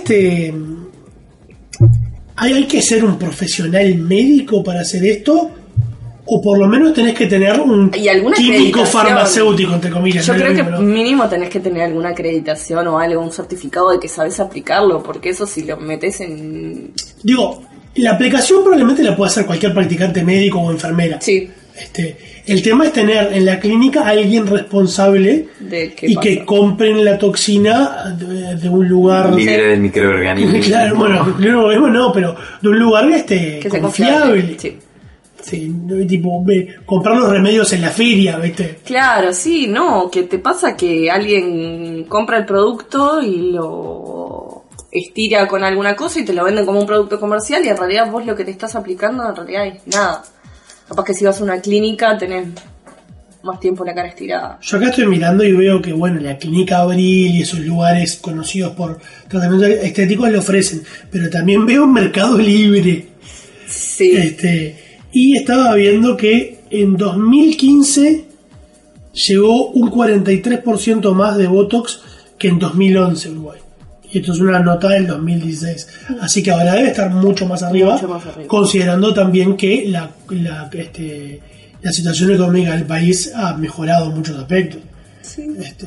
C: hay que ser un profesional médico para hacer esto, o por lo menos tenés que tener un químico farmacéutico, entre comillas.
I: Yo creo que mínimo tenés que tener alguna acreditación o algo, un certificado de que sabes aplicarlo, porque eso si lo metes en...
C: Digo, la aplicación probablemente la puede hacer cualquier practicante médico o enfermera.
I: Sí.
C: El tema es tener en la clínica a alguien responsable que compren la toxina de un lugar
J: libre del microorganismo.
C: Claro, bueno, no, pero de un lugar que confiable. Sí, tipo comprar los remedios en la feria, ¿viste?
I: Claro, sí, no, que te pasa que alguien compra el producto y lo estira con alguna cosa y te lo venden como un producto comercial y en realidad vos lo que te estás aplicando en realidad es nada. Capaz que si vas a una clínica tenés más tiempo la cara estirada.
C: Yo acá estoy mirando y veo que, bueno, la Clínica Abril y esos lugares conocidos por tratamientos estéticos le ofrecen, pero también veo Mercado Libre.
I: Sí.
C: Y estaba viendo que en 2015 llegó un 43% más de Botox que en 2011 Uruguay. Y esto es una nota del 2016. Así que ahora debe estar mucho más arriba, considerando también que la situación económica del país ha mejorado en muchos aspectos.
I: Sí.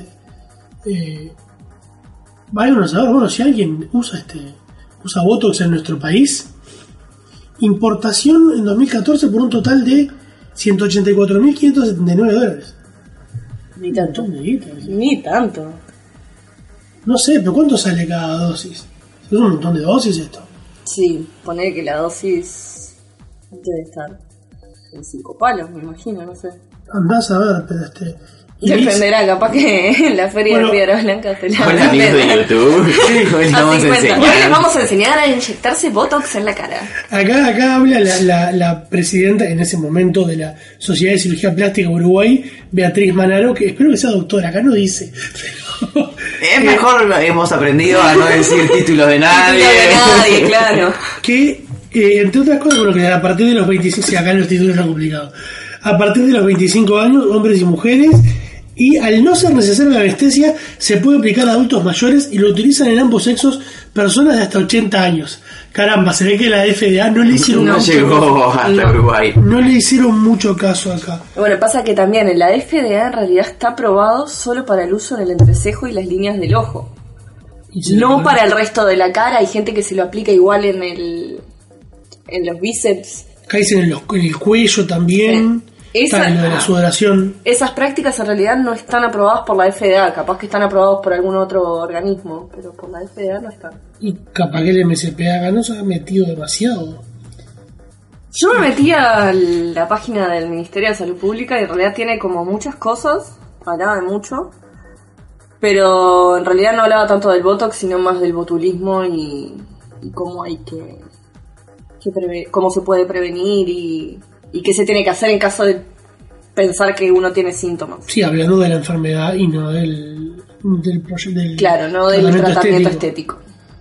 C: Vaya a saber, bueno, si alguien usa Botox en nuestro país. Importación en 2014 por un total de $184.579.
I: Ni tanto. Ni tanto.
C: No sé, pero ¿cuánto sale cada dosis? ¿Es un montón de dosis esto?
I: Sí, poner que la dosis debe estar en 5 palos, me imagino, no sé.
C: Andás a ver, pero
I: dependerá, capaz que en la feria de Piedra Blanca se la...
J: Hola amigos de YouTube. Hoy
I: les vamos a enseñar a inyectarse Botox en la cara.
C: Acá habla la presidenta en ese momento de la Sociedad de Cirugía Plástica Uruguay, Beatriz Manaro, que espero que sea doctora, acá no dice.
J: Es mejor, hemos aprendido a no decir títulos de nadie.
I: Claro.
C: Que, entre otras cosas, bueno, que a partir de los 25, sí, acá los títulos están complicados. A partir de los 25 años, hombres y mujeres, y al no ser necesaria la anestesia, se puede aplicar a adultos mayores y lo utilizan en ambos sexos personas de hasta 80 años. Caramba, se ve que la FDA no le hicieron
J: Uruguay.
C: No le hicieron mucho caso acá.
I: Bueno, pasa que también en la FDA en realidad está aprobado solo para el uso en el entrecejo y las líneas del ojo. No para el resto de la cara. Hay gente que se lo aplica igual en los bíceps.
C: Acá dicen en el cuello también. Está lo de la sudoración.
I: Esas prácticas en realidad no están aprobadas por la FDA. Capaz que están aprobados por algún otro organismo, pero por la FDA no están.
C: Y capaz que el MSPA acá no se ha metido demasiado.
I: Yo me metí a la página del Ministerio de Salud Pública y en realidad tiene como muchas cosas. Hablaba de mucho, pero en realidad no hablaba tanto del Botox, sino más del botulismo y cómo hay que cómo se puede prevenir y qué se tiene que hacer en caso de pensar que uno tiene síntomas.
C: Sí, hablando de la enfermedad y no del
I: claro, no del tratamiento estético.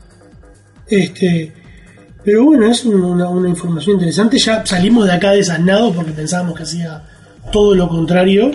C: Pero bueno, es una información interesante. Ya salimos de acá desasnados porque pensábamos que hacía todo lo contrario.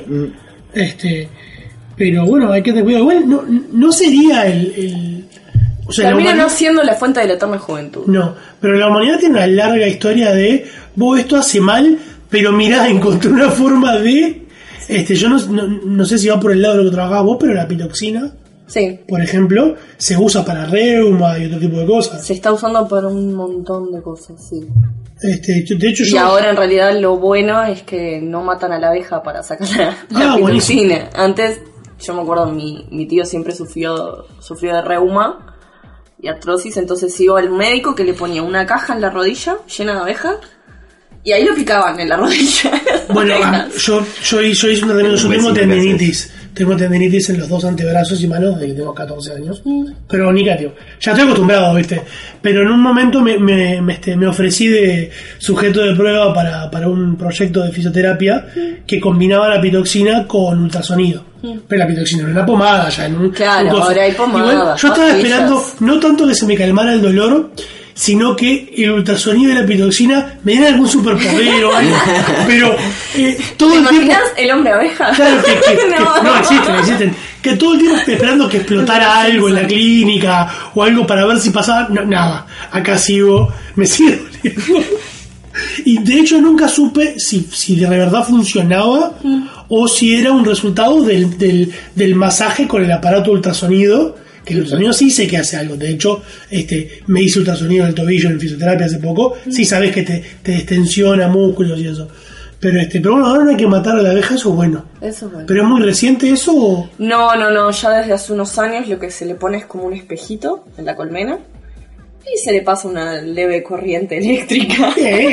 C: Pero bueno, hay que tener cuidado. Igual no sería o sea,
I: termina no siendo la fuente de la eterna juventud.
C: No, pero la humanidad tiene una larga historia de vos esto hace mal, pero mirá, encontré una forma de... yo no sé si va por el lado de lo que trabajabas vos, pero la pitoxina,
I: sí,
C: por ejemplo, se usa para reuma y otro tipo de cosas.
I: Se está usando para un montón de cosas, sí.
C: De hecho,
I: y ahora en realidad lo bueno es que no matan a la abeja para sacar la pitoxina.
C: Buenísimo.
I: Antes, yo me acuerdo, mi tío siempre sufrió de reuma y artrosis, entonces iba al médico que le ponía una caja en la rodilla llena de abejas y ahí lo picaban en la rodilla. Bueno,
C: yo hice un tratamiento, yo tengo tendinitis. Tengo tendinitis en los dos antebrazos y manos desde que tengo 14 años. Pero ni tío. Ya estoy acostumbrado, ¿viste? Pero en un momento me ofrecí de sujeto de prueba para un proyecto de fisioterapia que combinaba la pitoxina con ultrasonido. Pero la pitoxina era una pomada ya.
I: Claro, ahora hay pomada.
C: Igual, yo estaba esperando no tanto que se me calmara el dolor, sino que el ultrasonido de la pitoxina me diera algún superpoder o algo. Pero todo
I: ¿te
C: el tiempo...
I: imaginas el hombre abeja?
C: Claro, no existen. Que todo el tiempo esperando que explotara algo en la clínica o algo para ver si pasaba. No, nada. Acá me sigo doliendo. Y de hecho nunca supe si de verdad funcionaba o si era un resultado del masaje con el aparato ultrasonido. Que el ultrasonido sí sé que hace algo. De hecho, me hice ultrasonido en el tobillo en fisioterapia hace poco. Sí sabes que te destensiona músculos y eso. Pero bueno, ahora no hay que matar a la abeja, eso es bueno.
I: Eso es bueno.
C: ¿Pero es muy reciente eso o...?
I: No, ya desde hace unos años lo que se le pone es como un espejito en la colmena y se le pasa una leve corriente eléctrica.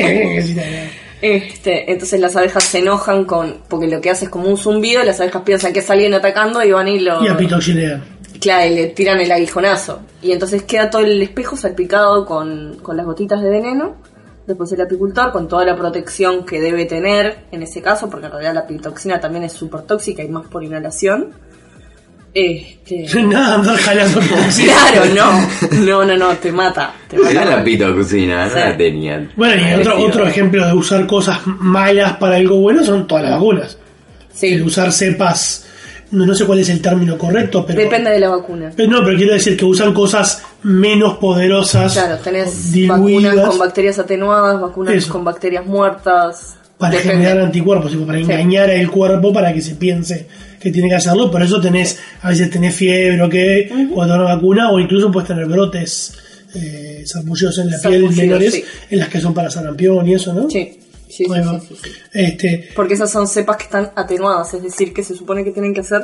I: Entonces las abejas se enojan porque lo que hace es como un zumbido, las abejas piensan que es alguien atacando y van y lo...
C: Y apitoxinean.
I: Claro, y le tiran el aguijonazo. Y entonces queda todo el espejo salpicado con las gotitas de veneno. después el apicultor con toda la protección que debe tener en ese caso, porque en realidad la apitoxina también es súper tóxica y más por inhalación.
C: Nada, andar jalando.
I: Claro, no, te mata.
J: Era la apitoxina, no la tenían.
C: Bueno, y otro ejemplo de usar cosas malas para algo bueno son todas las vacunas.
I: Sí.
C: El usar cepas, no sé cuál es el término correcto, pero
I: depende de la vacuna.
C: Pero quiero decir que usan cosas menos poderosas.
I: Claro, tenés
C: diluidas,
I: vacunas con bacterias atenuadas, vacunas con bacterias muertas.
C: Para generar anticuerpos, para engañar al cuerpo para que se piense que tiene que hacerlo. Por eso a veces tenés fiebre cuando una vacuna, o incluso puedes tener brotes sarpullidos en la piel menores, en las que son para sarampión y eso, ¿no?
I: Sí. Porque esas son cepas que están atenuadas, es decir, que se supone que tienen que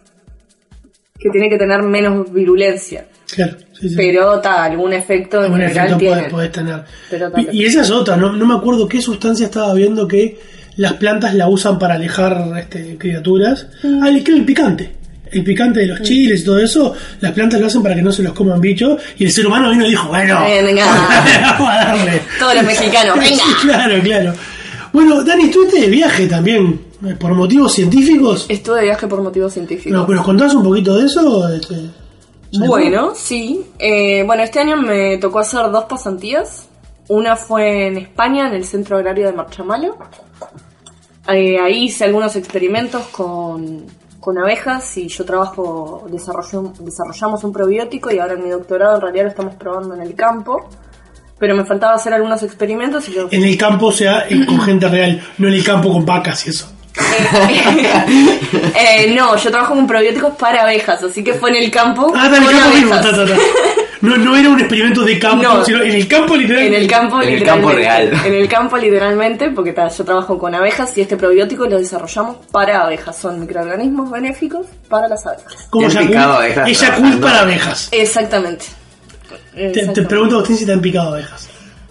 I: tener menos virulencia.
C: Claro,
I: pero algún efecto en general tiene.
C: Podés tener. Y esa es otra, no me acuerdo qué sustancia estaba viendo que las plantas la usan para alejar criaturas. El picante. El picante de los chiles y todo eso, las plantas lo hacen para que no se los coman bichos, y el ser humano vino y dijo, bueno,
I: venga,
C: vamos a darle.
I: Todos los mexicanos, venga.
C: Claro. Bueno, Dani, estuviste de viaje también, por motivos científicos.
I: Estuve de viaje por motivos científicos.
C: No, pero ¿nos contás un poquito de eso?
I: Bueno, sí. Este año me tocó hacer 2 pasantías. Una fue en España, en el Centro Agrario de Marchamalo. Ahí hice algunos experimentos con abejas y yo desarrollamos un probiótico, y ahora en mi doctorado en realidad lo estamos probando en el campo. Pero me faltaba hacer algunos experimentos.
C: En el campo, o sea, con gente real, no en el campo con vacas y eso.
I: No, yo trabajo con probióticos para abejas, así que fue en el campo con
C: abejas. No era un experimento de campo, sino en el campo literalmente.
I: En el campo
J: real.
I: En el campo literalmente, porque yo trabajo con abejas y este probiótico lo desarrollamos para abejas. Son microorganismos benéficos para las abejas.
C: Como Yakult para abejas.
I: Exactamente.
C: Te pregunto a usted si te han picado abejas.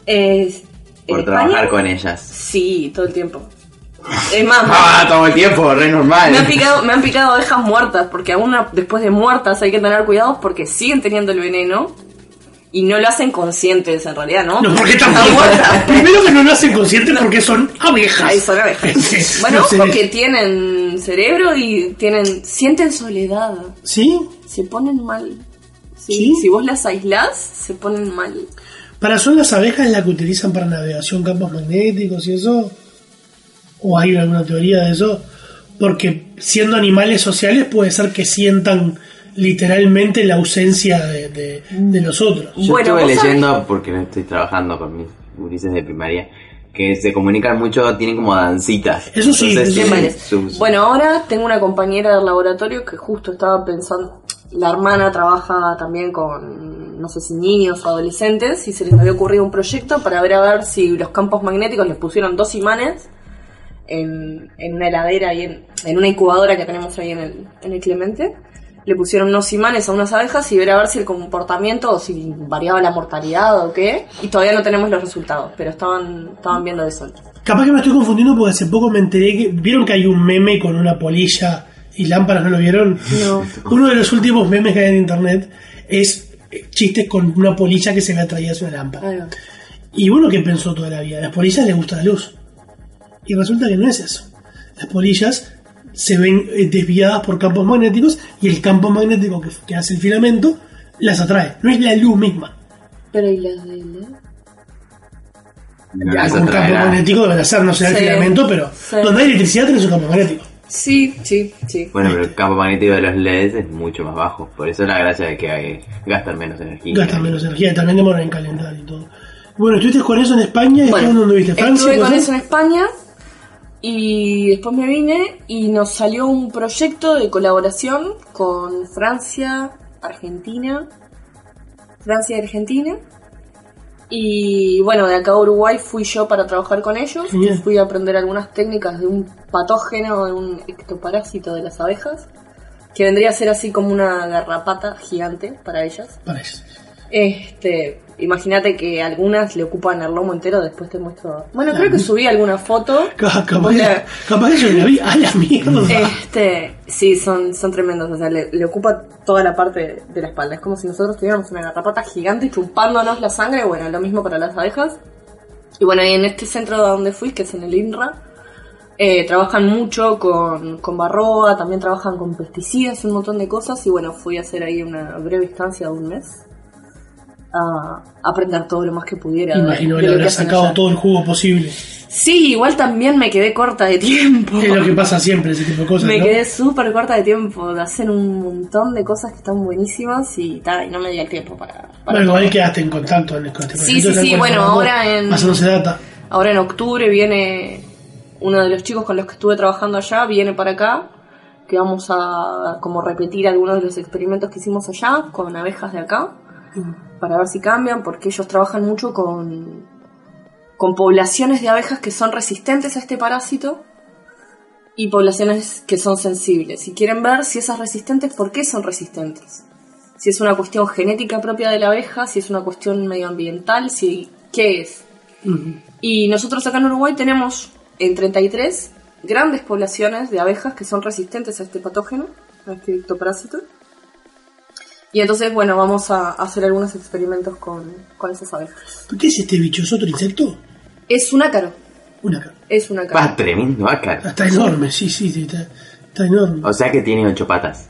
J: Por trabajar con ellas.
I: Sí, todo el tiempo. Es más,
J: todo el tiempo, re normal.
I: Me han picado abejas muertas, porque aún después de muertas hay que tener cuidado porque siguen teniendo el veneno y no lo hacen conscientes en realidad, ¿no?
C: No, porque están muertas. Primero que no lo hacen conscientes porque son abejas.
I: Ahí son abejas. Bueno, porque tienen cerebro y sienten soledad.
C: ¿Sí?
I: Se ponen mal. ¿Sí? Si vos las aislás, se ponen mal.
C: ¿Son las abejas las que utilizan para navegación campos magnéticos y eso? ¿O hay alguna teoría de eso? Porque siendo animales sociales puede ser que sientan literalmente la ausencia de los otros.
J: Yo estuve leyendo, porque no estoy trabajando con mis gurises de primaria, que se comunican mucho, tienen como dancitas.
C: Eso sí.
I: Bueno, ahora tengo una compañera del laboratorio que justo estaba pensando. La hermana trabaja también con, no sé si niños o adolescentes, y se les había ocurrido un proyecto para ver si los campos magnéticos les pusieron 2 imanes en una heladera y en una incubadora que tenemos ahí en el Clemente. Le pusieron unos imanes a unas abejas y ver a ver si el comportamiento, o si variaba la mortalidad o qué, y todavía no tenemos los resultados, pero estaban viendo eso.
C: Capaz que me estoy confundiendo porque hace poco me enteré que ¿vieron que hay un meme con una polilla y lámparas? ¿No lo vieron?
I: No.
C: Uno de los últimos memes que hay en internet es chistes con una polilla que se le atraía hacia una lámpara.
I: Claro.
C: Y bueno, ¿qué pensó toda la vida? A las polillas les gusta la luz. Y resulta que no es eso. Las polillas se ven desviadas por campos magnéticos, y el campo magnético que hace el filamento las atrae. No es la luz misma.
I: Pero ¿y las de LED?
C: Un campo magnético debe ser, no será el filamento, pero donde hay electricidad tenés un campo magnético.
I: Sí.
J: Bueno, pero el campo magnético de los LEDs es mucho más bajo. Por eso es la gracia de que gastan menos energía.
C: Y también demoran en calentar y todo. Bueno, ¿estuviste con eso en España? ¿Dónde viste? ¿Francia?
I: Estuve con eso en España. Y después me vine y nos salió un proyecto de colaboración con Francia y Argentina. Y bueno, de acá a Uruguay fui yo para trabajar con ellos.
C: Bien.
I: Fui a aprender algunas técnicas de un patógeno, de un ectoparásito de las abejas, que vendría a ser así como una garrapata gigante para ellas. Imagínate que algunas le ocupan el lomo entero, después te muestro. Bueno, creo que subí alguna foto.
C: Capaz que yo la vi a la mierda.
I: Sí, son tremendos, o sea, le ocupa toda la parte de la espalda. Es como si nosotros tuviéramos una garrapata gigante chupándonos la sangre. Bueno, lo mismo para las abejas. Y bueno, en este centro donde fui, que es en el INRA, trabajan mucho con varroa, también trabajan con pesticidas, un montón de cosas. Y bueno, fui a hacer ahí una breve estancia de un mes a aprender todo lo más que pudiera.
C: Imagino que le habrás sacado todo el jugo posible.
I: Sí, igual también me quedé corta de tiempo.
C: Es lo que pasa siempre, ese tipo de cosas,
I: Me
C: ¿no?
I: quedé súper corta de tiempo de hacer un montón de cosas que están buenísimas y no me dio el tiempo para
C: bueno, igual quedaste en contacto con este proyecto.
I: Sí, bueno,
C: pasándose data.
I: Ahora en octubre viene uno de los chicos con los que estuve trabajando allá, viene para acá, que vamos a como repetir algunos de los experimentos que hicimos allá con abejas de acá, para ver si cambian, porque ellos trabajan mucho con poblaciones de abejas que son resistentes a este parásito y poblaciones que son sensibles. Y quieren ver si esas resistentes, ¿por qué son resistentes? Si es una cuestión genética propia de la abeja, si es una cuestión medioambiental, ¿qué es? Y nosotros acá en Uruguay tenemos en 33 grandes poblaciones de abejas que son resistentes a este patógeno, a este ectoparásito. Y entonces, bueno, vamos a hacer algunos experimentos con esas abejas.
C: ¿Qué es este bicho? ¿Es otro insecto?
I: Es un ácaro.
C: Un ácaro.
I: Es un ácaro.
J: Va, tremendo ácaro.
C: Está enorme, sí, está enorme.
J: O sea que tiene 8 patas.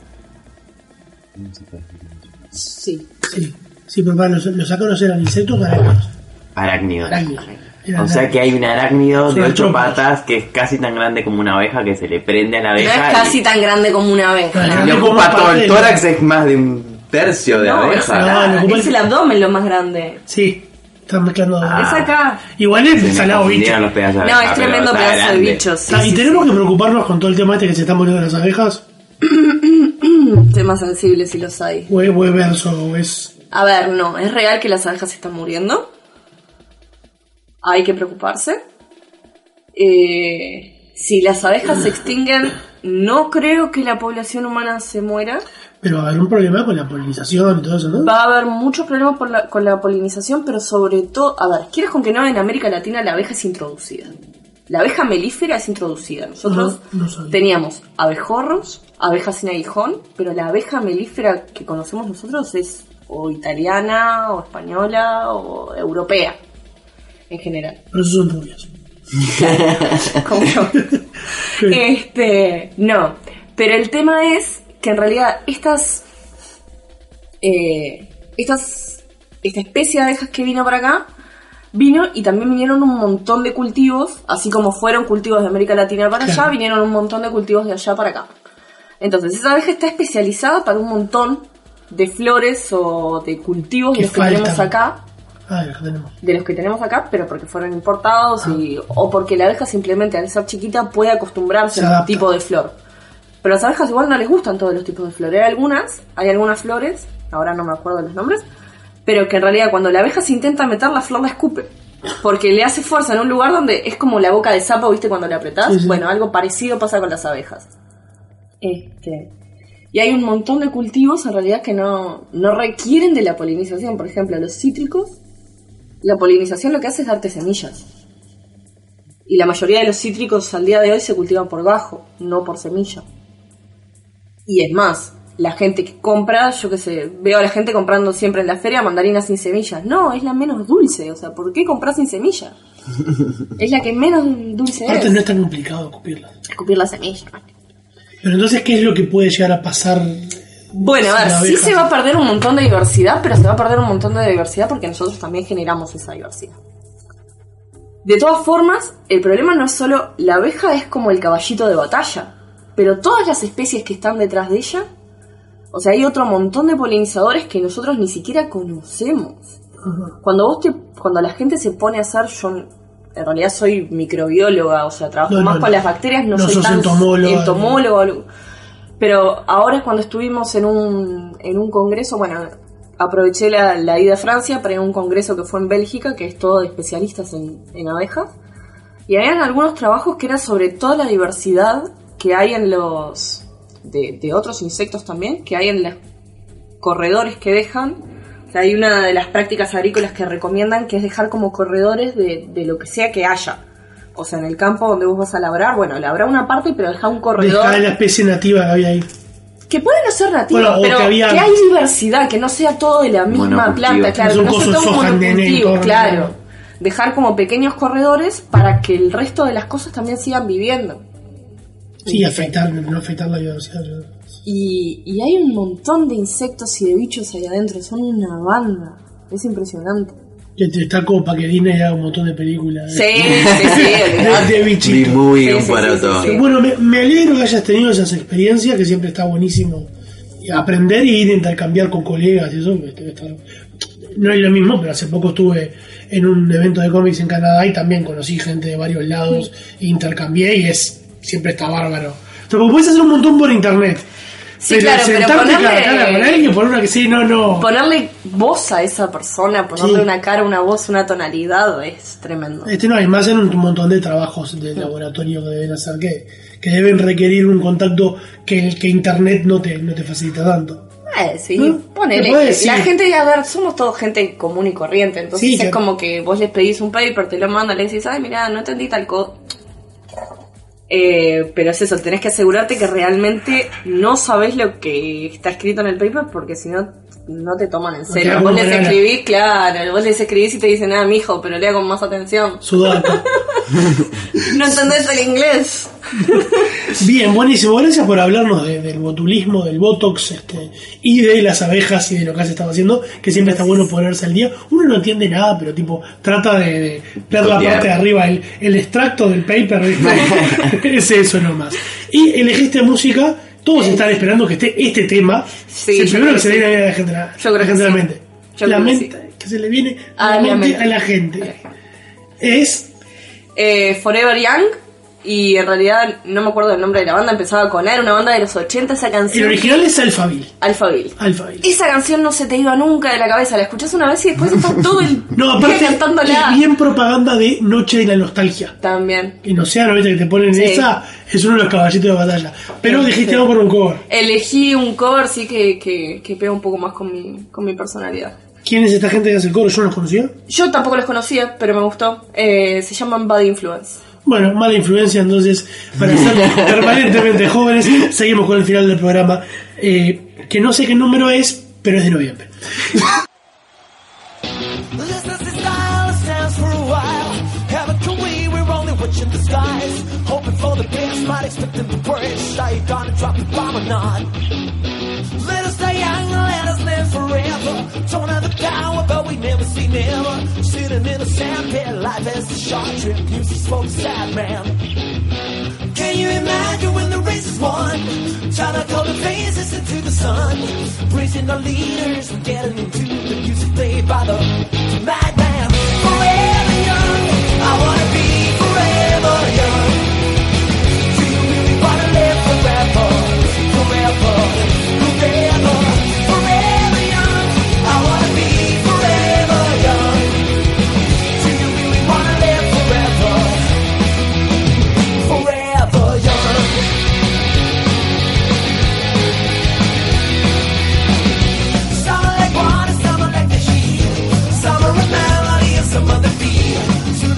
I: Sí.
C: Sí, pero para los ácaros eran insectos o arácnidos.
J: Arácnidos.
C: O
J: sea que hay un arácnido de 8 patas que es casi tan grande como una abeja, que se le prende a la abeja.
I: No es casi tan grande como una abeja.
J: Le ocupa todo el tórax, es más de un tercio de abeja.
I: Es el abdomen lo más grande.
C: Sí, están mezclando.
I: Es acá.
C: Igual es salado bicho.
J: Los pedazos de
I: No,
J: abeja,
I: es tremendo pedazo de bicho.
C: Y tenemos que preocuparnos con todo el tema este que se están muriendo las abejas.
I: Temas sensibles si los hay.
C: O es verso, o es...
I: A ver, no, es real que las abejas se están muriendo. Hay que preocuparse. Si las abejas se extinguen, no creo que la población humana se muera.
C: Pero va a haber un problema con la polinización y todo eso, ¿no?
I: Va a haber muchos problemas con la polinización, pero sobre todo... A ver, quieres con que no, en América Latina la abeja es introducida. La abeja melífera es introducida. Nosotros teníamos abejorros, abejas sin aguijón, pero la abeja melífera que conocemos nosotros es o italiana, o española, o europea, en general.
C: Pero esos son rubias.
I: Como yo. No, pero el tema es que en realidad esta especie de abejas que vino para acá, vino y también vinieron un montón de cultivos, así como fueron cultivos de América Latina para allá, vinieron un montón de cultivos de allá para acá. Entonces esa abeja está especializada para un montón de flores o de cultivos de los que tenemos acá. De los que tenemos acá, pero porque fueron importados o porque la abeja simplemente al ser chiquita puede acostumbrarse a un tipo de flor. Pero a las abejas igual no les gustan todos los tipos de flores. Hay algunas flores, ahora no me acuerdo de los nombres, pero que en realidad cuando la abeja se intenta meter, la flor la escupe. Porque le hace fuerza en un lugar donde es como la boca de sapo, ¿viste? Cuando le apretás. Sí. Bueno, algo parecido pasa con las abejas. Y hay un montón de cultivos en realidad que no requieren de la polinización. Por ejemplo, los cítricos, la polinización lo que hace es darte semillas. Y la mayoría de los cítricos al día de hoy se cultivan por gajo, no por semilla. Y es más, la gente que compra, yo qué sé, veo a la gente comprando siempre en la feria mandarinas sin semillas. No, es la menos dulce. O sea, ¿por qué comprar sin semilla? Es la que menos dulce
C: aparte
I: es.
C: No es tan complicado escupirla.
I: Escupir la semilla.
C: Pero entonces, ¿qué es lo que puede llegar a pasar?
I: Bueno, a ver, sí se va a perder un montón de diversidad, pero se va a perder un montón de diversidad porque nosotros también generamos esa diversidad. De todas formas, el problema no es solo la abeja, es como el caballito de batalla, pero todas las especies que están detrás de ella, o sea, hay otro montón de polinizadores que nosotros ni siquiera conocemos. Cuando la gente se pone a hacer, yo en realidad soy microbióloga, o sea, trabajo más con las bacterias, no soy tan entomólogo. Pero ahora cuando estuvimos en un congreso, bueno, aproveché la ida a Francia para ir a un congreso que fue en Bélgica, que es todo de especialistas en abejas, y habían algunos trabajos que era sobre toda la diversidad que hay en los de otros insectos también, que hay en los corredores que dejan. O sea, hay una de las prácticas agrícolas que recomiendan que es dejar como corredores de lo que sea que haya. O sea, en el campo donde vos vas a labrar, bueno, labrar una parte, pero dejar un corredor.
C: Dejar la especie nativa que había ahí.
I: Que puede no ser nativa, pero que hay diversidad, que no sea todo de la misma planta, claro, que no sea todo monocultivo, claro. dejar como pequeños corredores para que el resto de las cosas también sigan viviendo.
C: Sí, no afectar la biodiversidad.
I: Y hay un montón de insectos y de bichos ahí adentro, son una banda, es impresionante.
C: Está como para que Disney haga un montón de películas.
I: Sí,
C: de bichitos.
J: Muy un paroto.
I: Sí.
C: Bueno, me alegro que hayas tenido esas experiencias, que siempre está buenísimo aprender y ir a intercambiar con colegas y eso. No es lo mismo, pero hace poco estuve en un evento de cómics en Canadá y también conocí gente de varios lados e intercambié y siempre está bárbaro. O sea, porque puedes hacer un montón por internet.
I: Sí, claro, pero
C: ponerle
I: voz a esa persona, ponerle una cara, una voz, una tonalidad, es tremendo.
C: No, hay más en un montón de trabajos de laboratorio que deben hacer que deben requerir un contacto que internet no te facilita tanto.
I: Sí, ponele. La gente, a ver, somos todos gente común y corriente, entonces sí, es como que vos les pedís un paper, te lo mandan, le decís, ay, mira, no entendí tal cosa. Pero es eso, tenés que asegurarte que realmente no sabés lo que está escrito en el paper, porque si no, no te toman en serio. Vos les escribís, claro, vos les escribís y te dicen, mijo, pero lea con más atención.
C: Sudaca.
I: No entendés el inglés.
C: Bien, buenísimo. Gracias por hablarnos del botulismo, del botox, y de las abejas y de lo que has estado haciendo, que siempre está bueno ponerse al día. Uno no entiende nada, pero tipo trata de ver la parte de arriba, el extracto del paper, es eso nomás. Y elegiste música. Todos están esperando que esté este tema.
I: Sí,
C: el primero que se le viene a la gente. Que se le viene a la gente. Es
I: Forever Young. Y en realidad no me acuerdo del nombre de la banda, empezaba con era una banda de los 80, esa canción.
C: El original es Alphaville.
I: Esa canción no se te iba nunca de la cabeza, la escuchás una vez y después estás todo el día cantándola.
C: Es bien propaganda de Noche de la Nostalgia.
I: También.
C: En Océano, ¿viste? Que te ponen esa, es uno de los caballitos de batalla. Pero dijiste vamos por un cover.
I: Elegí un cover, sí, que pega un poco más con mi personalidad.
C: ¿Quién es esta gente que hace el cover? ¿Yo no los conocía?
I: Yo tampoco los conocía, pero me gustó. Se llaman Bad Influence.
C: Bueno, mala influencia, entonces, para ser permanentemente jóvenes, seguimos con el final del programa, que no sé qué número es, pero es de noviembre.
K: Let us stay young, let us live forever. Don't have the power, but we never say never. Sitting in a sandpit, life is a short trip. Music's for the sad man. Can you imagine when the race is won? Trying to call the faces into the sun. Praising our leaders and getting into the music played by the madman. Forever young, I wanna be forever young. Do you really wanna live forever? Forever, forever, forever young. I wanna be forever young. Do you really wanna live forever? Forever young. Some are like water, some are like the heat. Some are a melody and some are the beat.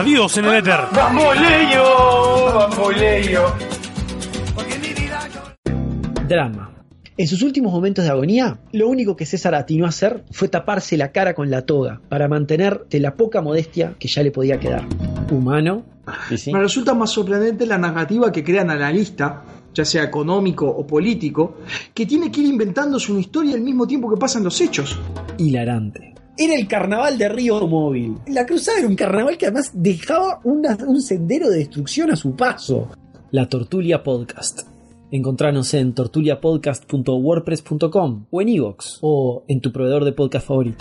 C: Perdidos en el éter.
L: ¡Bamboleo!
M: Drama. En sus últimos momentos de agonía, lo único que César atinó a hacer fue taparse la cara con la toga para mantener de la poca modestia que ya le podía quedar. Humano. ¿Sí?
L: Me resulta más sorprendente la narrativa que crea el analista, ya sea económico o político, que tiene que ir inventándose una historia al mismo tiempo que pasan los hechos.
M: Hilarante. Era el carnaval de Río Móvil. La cruzada era un carnaval que además dejaba un sendero de destrucción a su paso. La Tortulia Podcast. Encontranos en tortuliapodcast.wordpress.com o en iVoox o en tu proveedor de podcast favorito.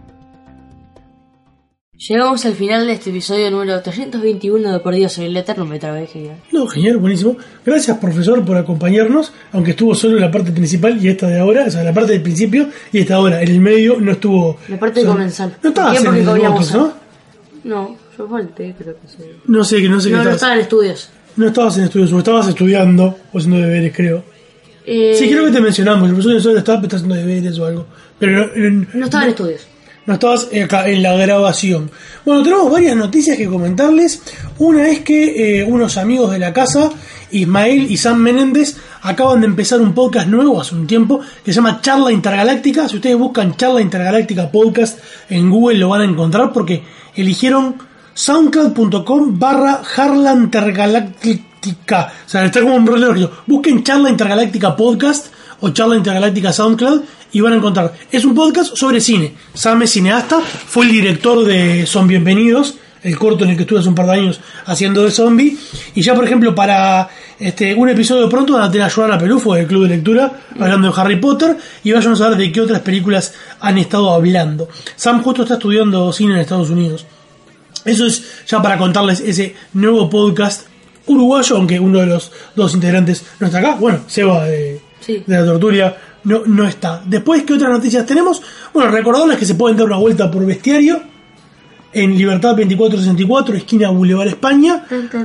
D: Llegamos al final de este episodio número 321 de Perdidos en el Éter. No me trabé, genial.
C: No, genial, buenísimo. Gracias, profesor, por acompañarnos, aunque estuvo solo en la parte principal y esta de ahora, o sea, la parte del principio y esta de ahora. En el medio no estuvo...
D: La parte de comensal.
C: No estabas en el votos, ¿no?
D: No, yo falté, creo que sí.
C: No sé qué
D: No estaba en estudios.
C: No estabas en estudios, o estabas estudiando o haciendo deberes, creo. Sí, creo que te mencionamos. El profesor solo estaba haciendo deberes o algo. Pero
D: no estaba en estudios.
C: No estabas acá en la grabación. Bueno, tenemos varias noticias que comentarles. Una es que unos amigos de la casa, Ismael y Sam Menéndez, acaban de empezar un podcast nuevo hace un tiempo que se llama Charla Intergaláctica. Si ustedes buscan Charla Intergaláctica Podcast en Google lo van a encontrar porque eligieron soundcloud.com/Charla Intergaláctica. O sea, está como un rollo. Busquen Charla Intergaláctica Podcast o Charla Intergaláctica Soundcloud y van a encontrar. Es un podcast sobre cine. Sam es cineasta, fue el director de Son Bienvenidos, el corto en el que estuve hace un par de años haciendo de zombie. Y ya, por ejemplo, para un episodio pronto van a tener a Joana Pelufo del Club de Lectura hablando de Harry Potter y vayan a saber de qué otras películas han estado hablando. Sam justo está estudiando cine en Estados Unidos. Eso es ya para contarles ese nuevo podcast uruguayo, aunque uno de los dos integrantes no está acá. Bueno, Seba de la Tortulia no está. Después, ¿qué otras noticias tenemos? Bueno, recordarles que se pueden dar una vuelta por Bestiario en Libertad 2464, esquina Boulevard España,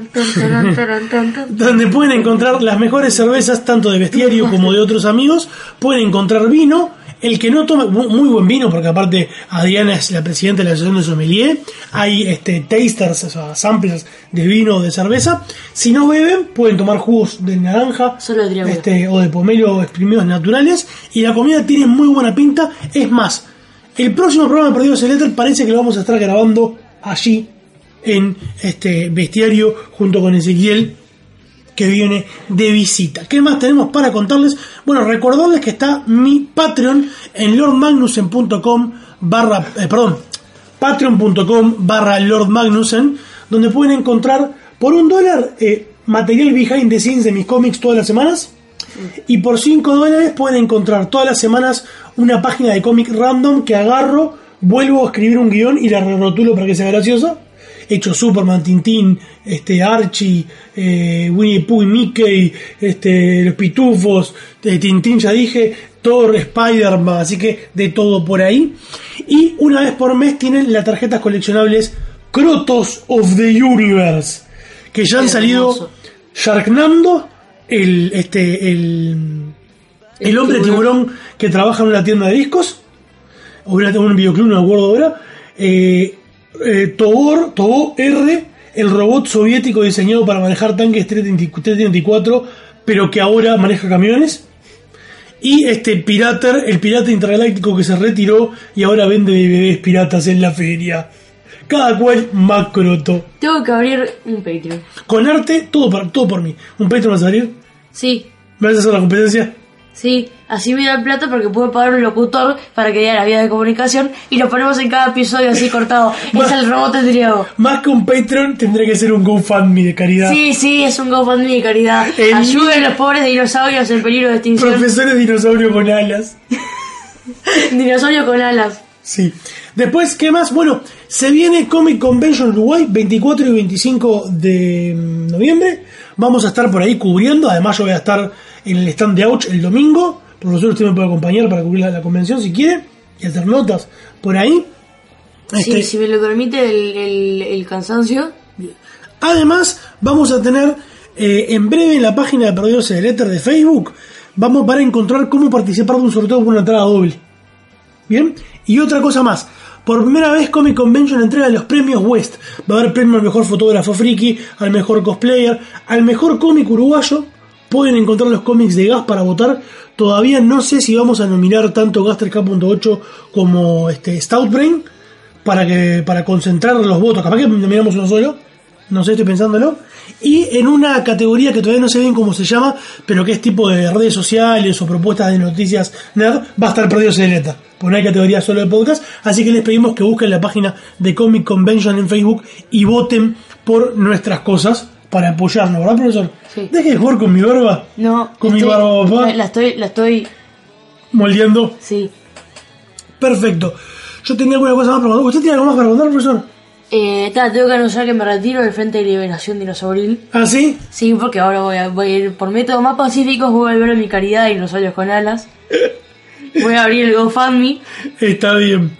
C: donde pueden encontrar las mejores cervezas, tanto de Bestiario como de otros amigos. Pueden encontrar vino. El que no tome, muy buen vino, porque aparte Adriana es la presidenta de la asociación de sommelier. Hay tasters, o sea, samplers de vino o de cerveza. Si no beben, pueden tomar jugos de naranja o de pomelo exprimidos naturales. Y la comida tiene muy buena pinta. Es más, el próximo programa de Perdidos en el Éter parece que lo vamos a estar grabando allí en Bestiario junto con Ezequiel, que viene de visita. ¿Qué más tenemos para contarles? Bueno, recordarles que está mi Patreon en patreon.com/LordMagnussen, donde pueden encontrar por $1 material behind the scenes de mis cómics todas las semanas, y por $5 pueden encontrar todas las semanas una página de cómic random que agarro, vuelvo a escribir un guión y la rerotulo para que sea graciosa. He hecho Superman, Tintín, Archie, Winnie the Pooh y Mickey, los Pitufos, Tintín ya dije, Thor, Spider-Man, así que de todo por ahí. Y una vez por mes tienen las tarjetas coleccionables Crotos of the Universe, que ya han salido. Sharknado, el hombre tiburón que trabaja en una tienda de discos, o un videoclub, no me acuerdo ahora. Tobor R, el robot soviético diseñado para manejar tanques T-34, pero que ahora maneja camiones. Y Pirater, el pirata intergaláctico que se retiró y ahora vende DVDs piratas en la feria. Cada cual más croto.
D: Tengo que abrir un Patreon.
C: Con arte, todo por mí. ¿Un Patreon vas a abrir?
D: Sí.
C: ¿Me vas a hacer la competencia?
D: Sí, así me da el plata porque puedo pagar un locutor para que diga las vías de comunicación y lo ponemos en cada episodio así cortado. Es el robot de Triago.
C: Más que un Patreon tendría que ser un GoFundMe de caridad.
D: Sí, es un GoFundMe de caridad. Ayuden a los pobres dinosaurios en peligro de extinción.
C: Profesores dinosaurio con alas.
D: Dinosaurio con alas.
C: Sí. Después, ¿qué más? Bueno, se viene Comic Convention Uruguay 24 y 25 de noviembre. Vamos a estar por ahí cubriendo. Además, yo voy a estar en el stand de Ouch el domingo. Profesor, usted me puede acompañar para cubrir la convención si quiere y hacer notas por ahí.
D: Sí, si me lo permite el cansancio.
C: Además, vamos a tener en breve en la página de Perdidos en el Éter de Facebook, vamos a encontrar cómo participar de un sorteo por una entrada doble. Bien, y otra cosa más. Por primera vez Comic Convention entrega los premios West. Va a haber premio al mejor fotógrafo friki, al mejor cosplayer, al mejor cómic uruguayo. Pueden encontrar los cómics de Gas para votar. Todavía no sé si vamos a nominar tanto Gaster K.8 como Stoutbrain para concentrar los votos. Capaz que nominamos uno solo. No sé, estoy pensándolo. Y en una categoría que todavía no sé bien cómo se llama, pero que es tipo de redes sociales o propuestas de noticias nerd, va a estar Perdidos en el Éter. Pues no hay categoría solo de podcast. Así que les pedimos que busquen la página de Comic Convention en Facebook y voten por nuestras cosas para apoyarnos, ¿verdad, profesor?
D: Sí.
C: Deje de jugar con mi barba.
D: No.
C: Con mi barba, papá.
D: La estoy
C: moldeando.
D: Sí.
C: Perfecto. Yo tenía alguna cosa más para contar. ¿Usted tiene algo más para contar, profesor?
D: Tengo que anunciar que me retiro del Frente de Liberación Dinosauril.
C: ¿Ah, sí?
D: Sí, porque ahora voy a ir por métodos más pacíficos, voy a volver a mi caridad y dinosaurios con alas. Voy a abrir el GoFundMe.
C: Está bien.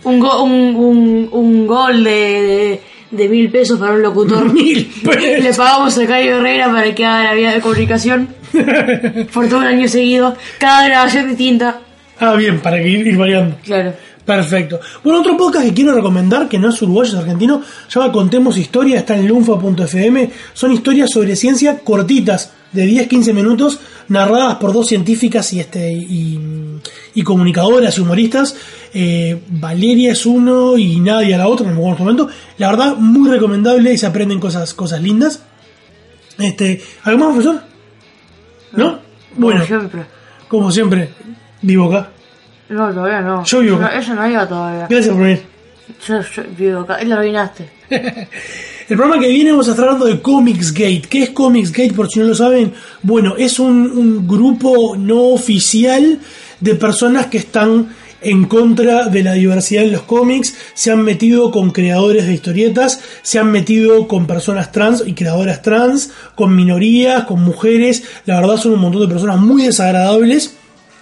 D: Un gol de 1.000 pesos para un locutor.
C: 1.000 pesos.
D: Le pagamos a Caio Herrera para que haga la vía de comunicación. Por todo un año seguido. Cada grabación distinta.
C: Ah, bien, para que ir variando.
D: Claro.
C: Perfecto. Bueno, otro podcast que quiero recomendar, que no es uruguayo, es argentino, se llama Contemos Historia, está en lunfa.fm. Son historias sobre ciencia cortitas, de 10-15 minutos, narradas por dos científicas y comunicadoras y humoristas. Valeria es uno y Nadia la otra, no me acuerdo en este momento. La verdad, muy recomendable y se aprenden cosas lindas. ¿Algo más, profesor? ¿No? Bueno, como siempre, vivo acá.
D: No, todavía no.
C: Yo vivo acá.
D: Eso no iba todavía.
C: Gracias por venir.
D: Yo vivo acá. Él lo arruinaste.
C: El programa que viene vamos a estar hablando de Comicsgate. ¿Qué es Comicsgate? Por si no lo saben, bueno, es un grupo no oficial de personas que están en contra de la diversidad en los cómics. Se han metido con creadores de historietas, se han metido con personas trans y creadoras trans, con minorías, con mujeres. La verdad son un montón de personas muy desagradables.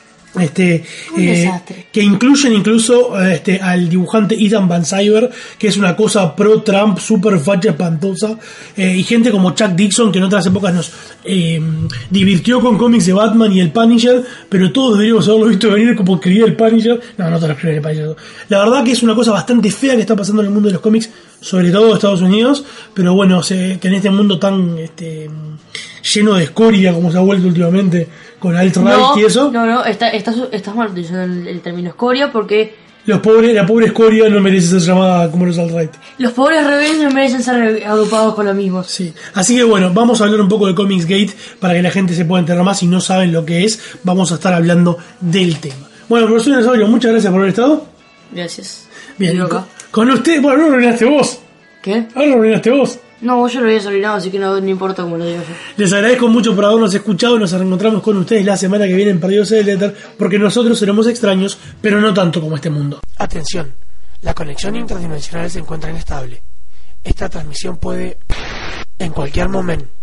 C: Que incluyen incluso al dibujante Ethan Van Sciver, que es una cosa pro Trump, super facha espantosa, y gente como Chuck Dixon, que en otras épocas nos divirtió con cómics de Batman y el Punisher, pero todos deberíamos haberlo visto venir como escribía el Punisher. No te lo escribí el Punisher. La verdad que es una cosa bastante fea que está pasando en el mundo de los cómics, sobre todo en Estados Unidos, pero bueno, que en este mundo tan lleno de escoria como se ha vuelto últimamente con alt-right y eso.
D: No, estás mal utilizando el término escoria porque
C: la pobre escoria no merece ser llamada como los alt-right.
D: Los pobres rebeldes no merecen ser agrupados con los mismos.
C: Sí, así que bueno, vamos a hablar un poco de Comicsgate para que la gente se pueda enterar más. Si no saben lo que es, vamos a estar hablando del tema. Bueno, profesor Nazario, muchas gracias por haber estado.
D: Gracias.
C: Bien, con usted, bueno, no lo ordenaste vos.
D: ¿Qué?
C: Ahora lo ordenaste vos.
D: No, yo lo había solinado, así que no importa cómo lo digo yo.
C: Les agradezco mucho por habernos escuchado. Nos reencontramos con ustedes la semana que viene en Perdidos en el Éter, porque nosotros seremos extraños, pero no tanto como este mundo. Atención, la conexión interdimensional se encuentra inestable. Esta transmisión puede, en cualquier momento,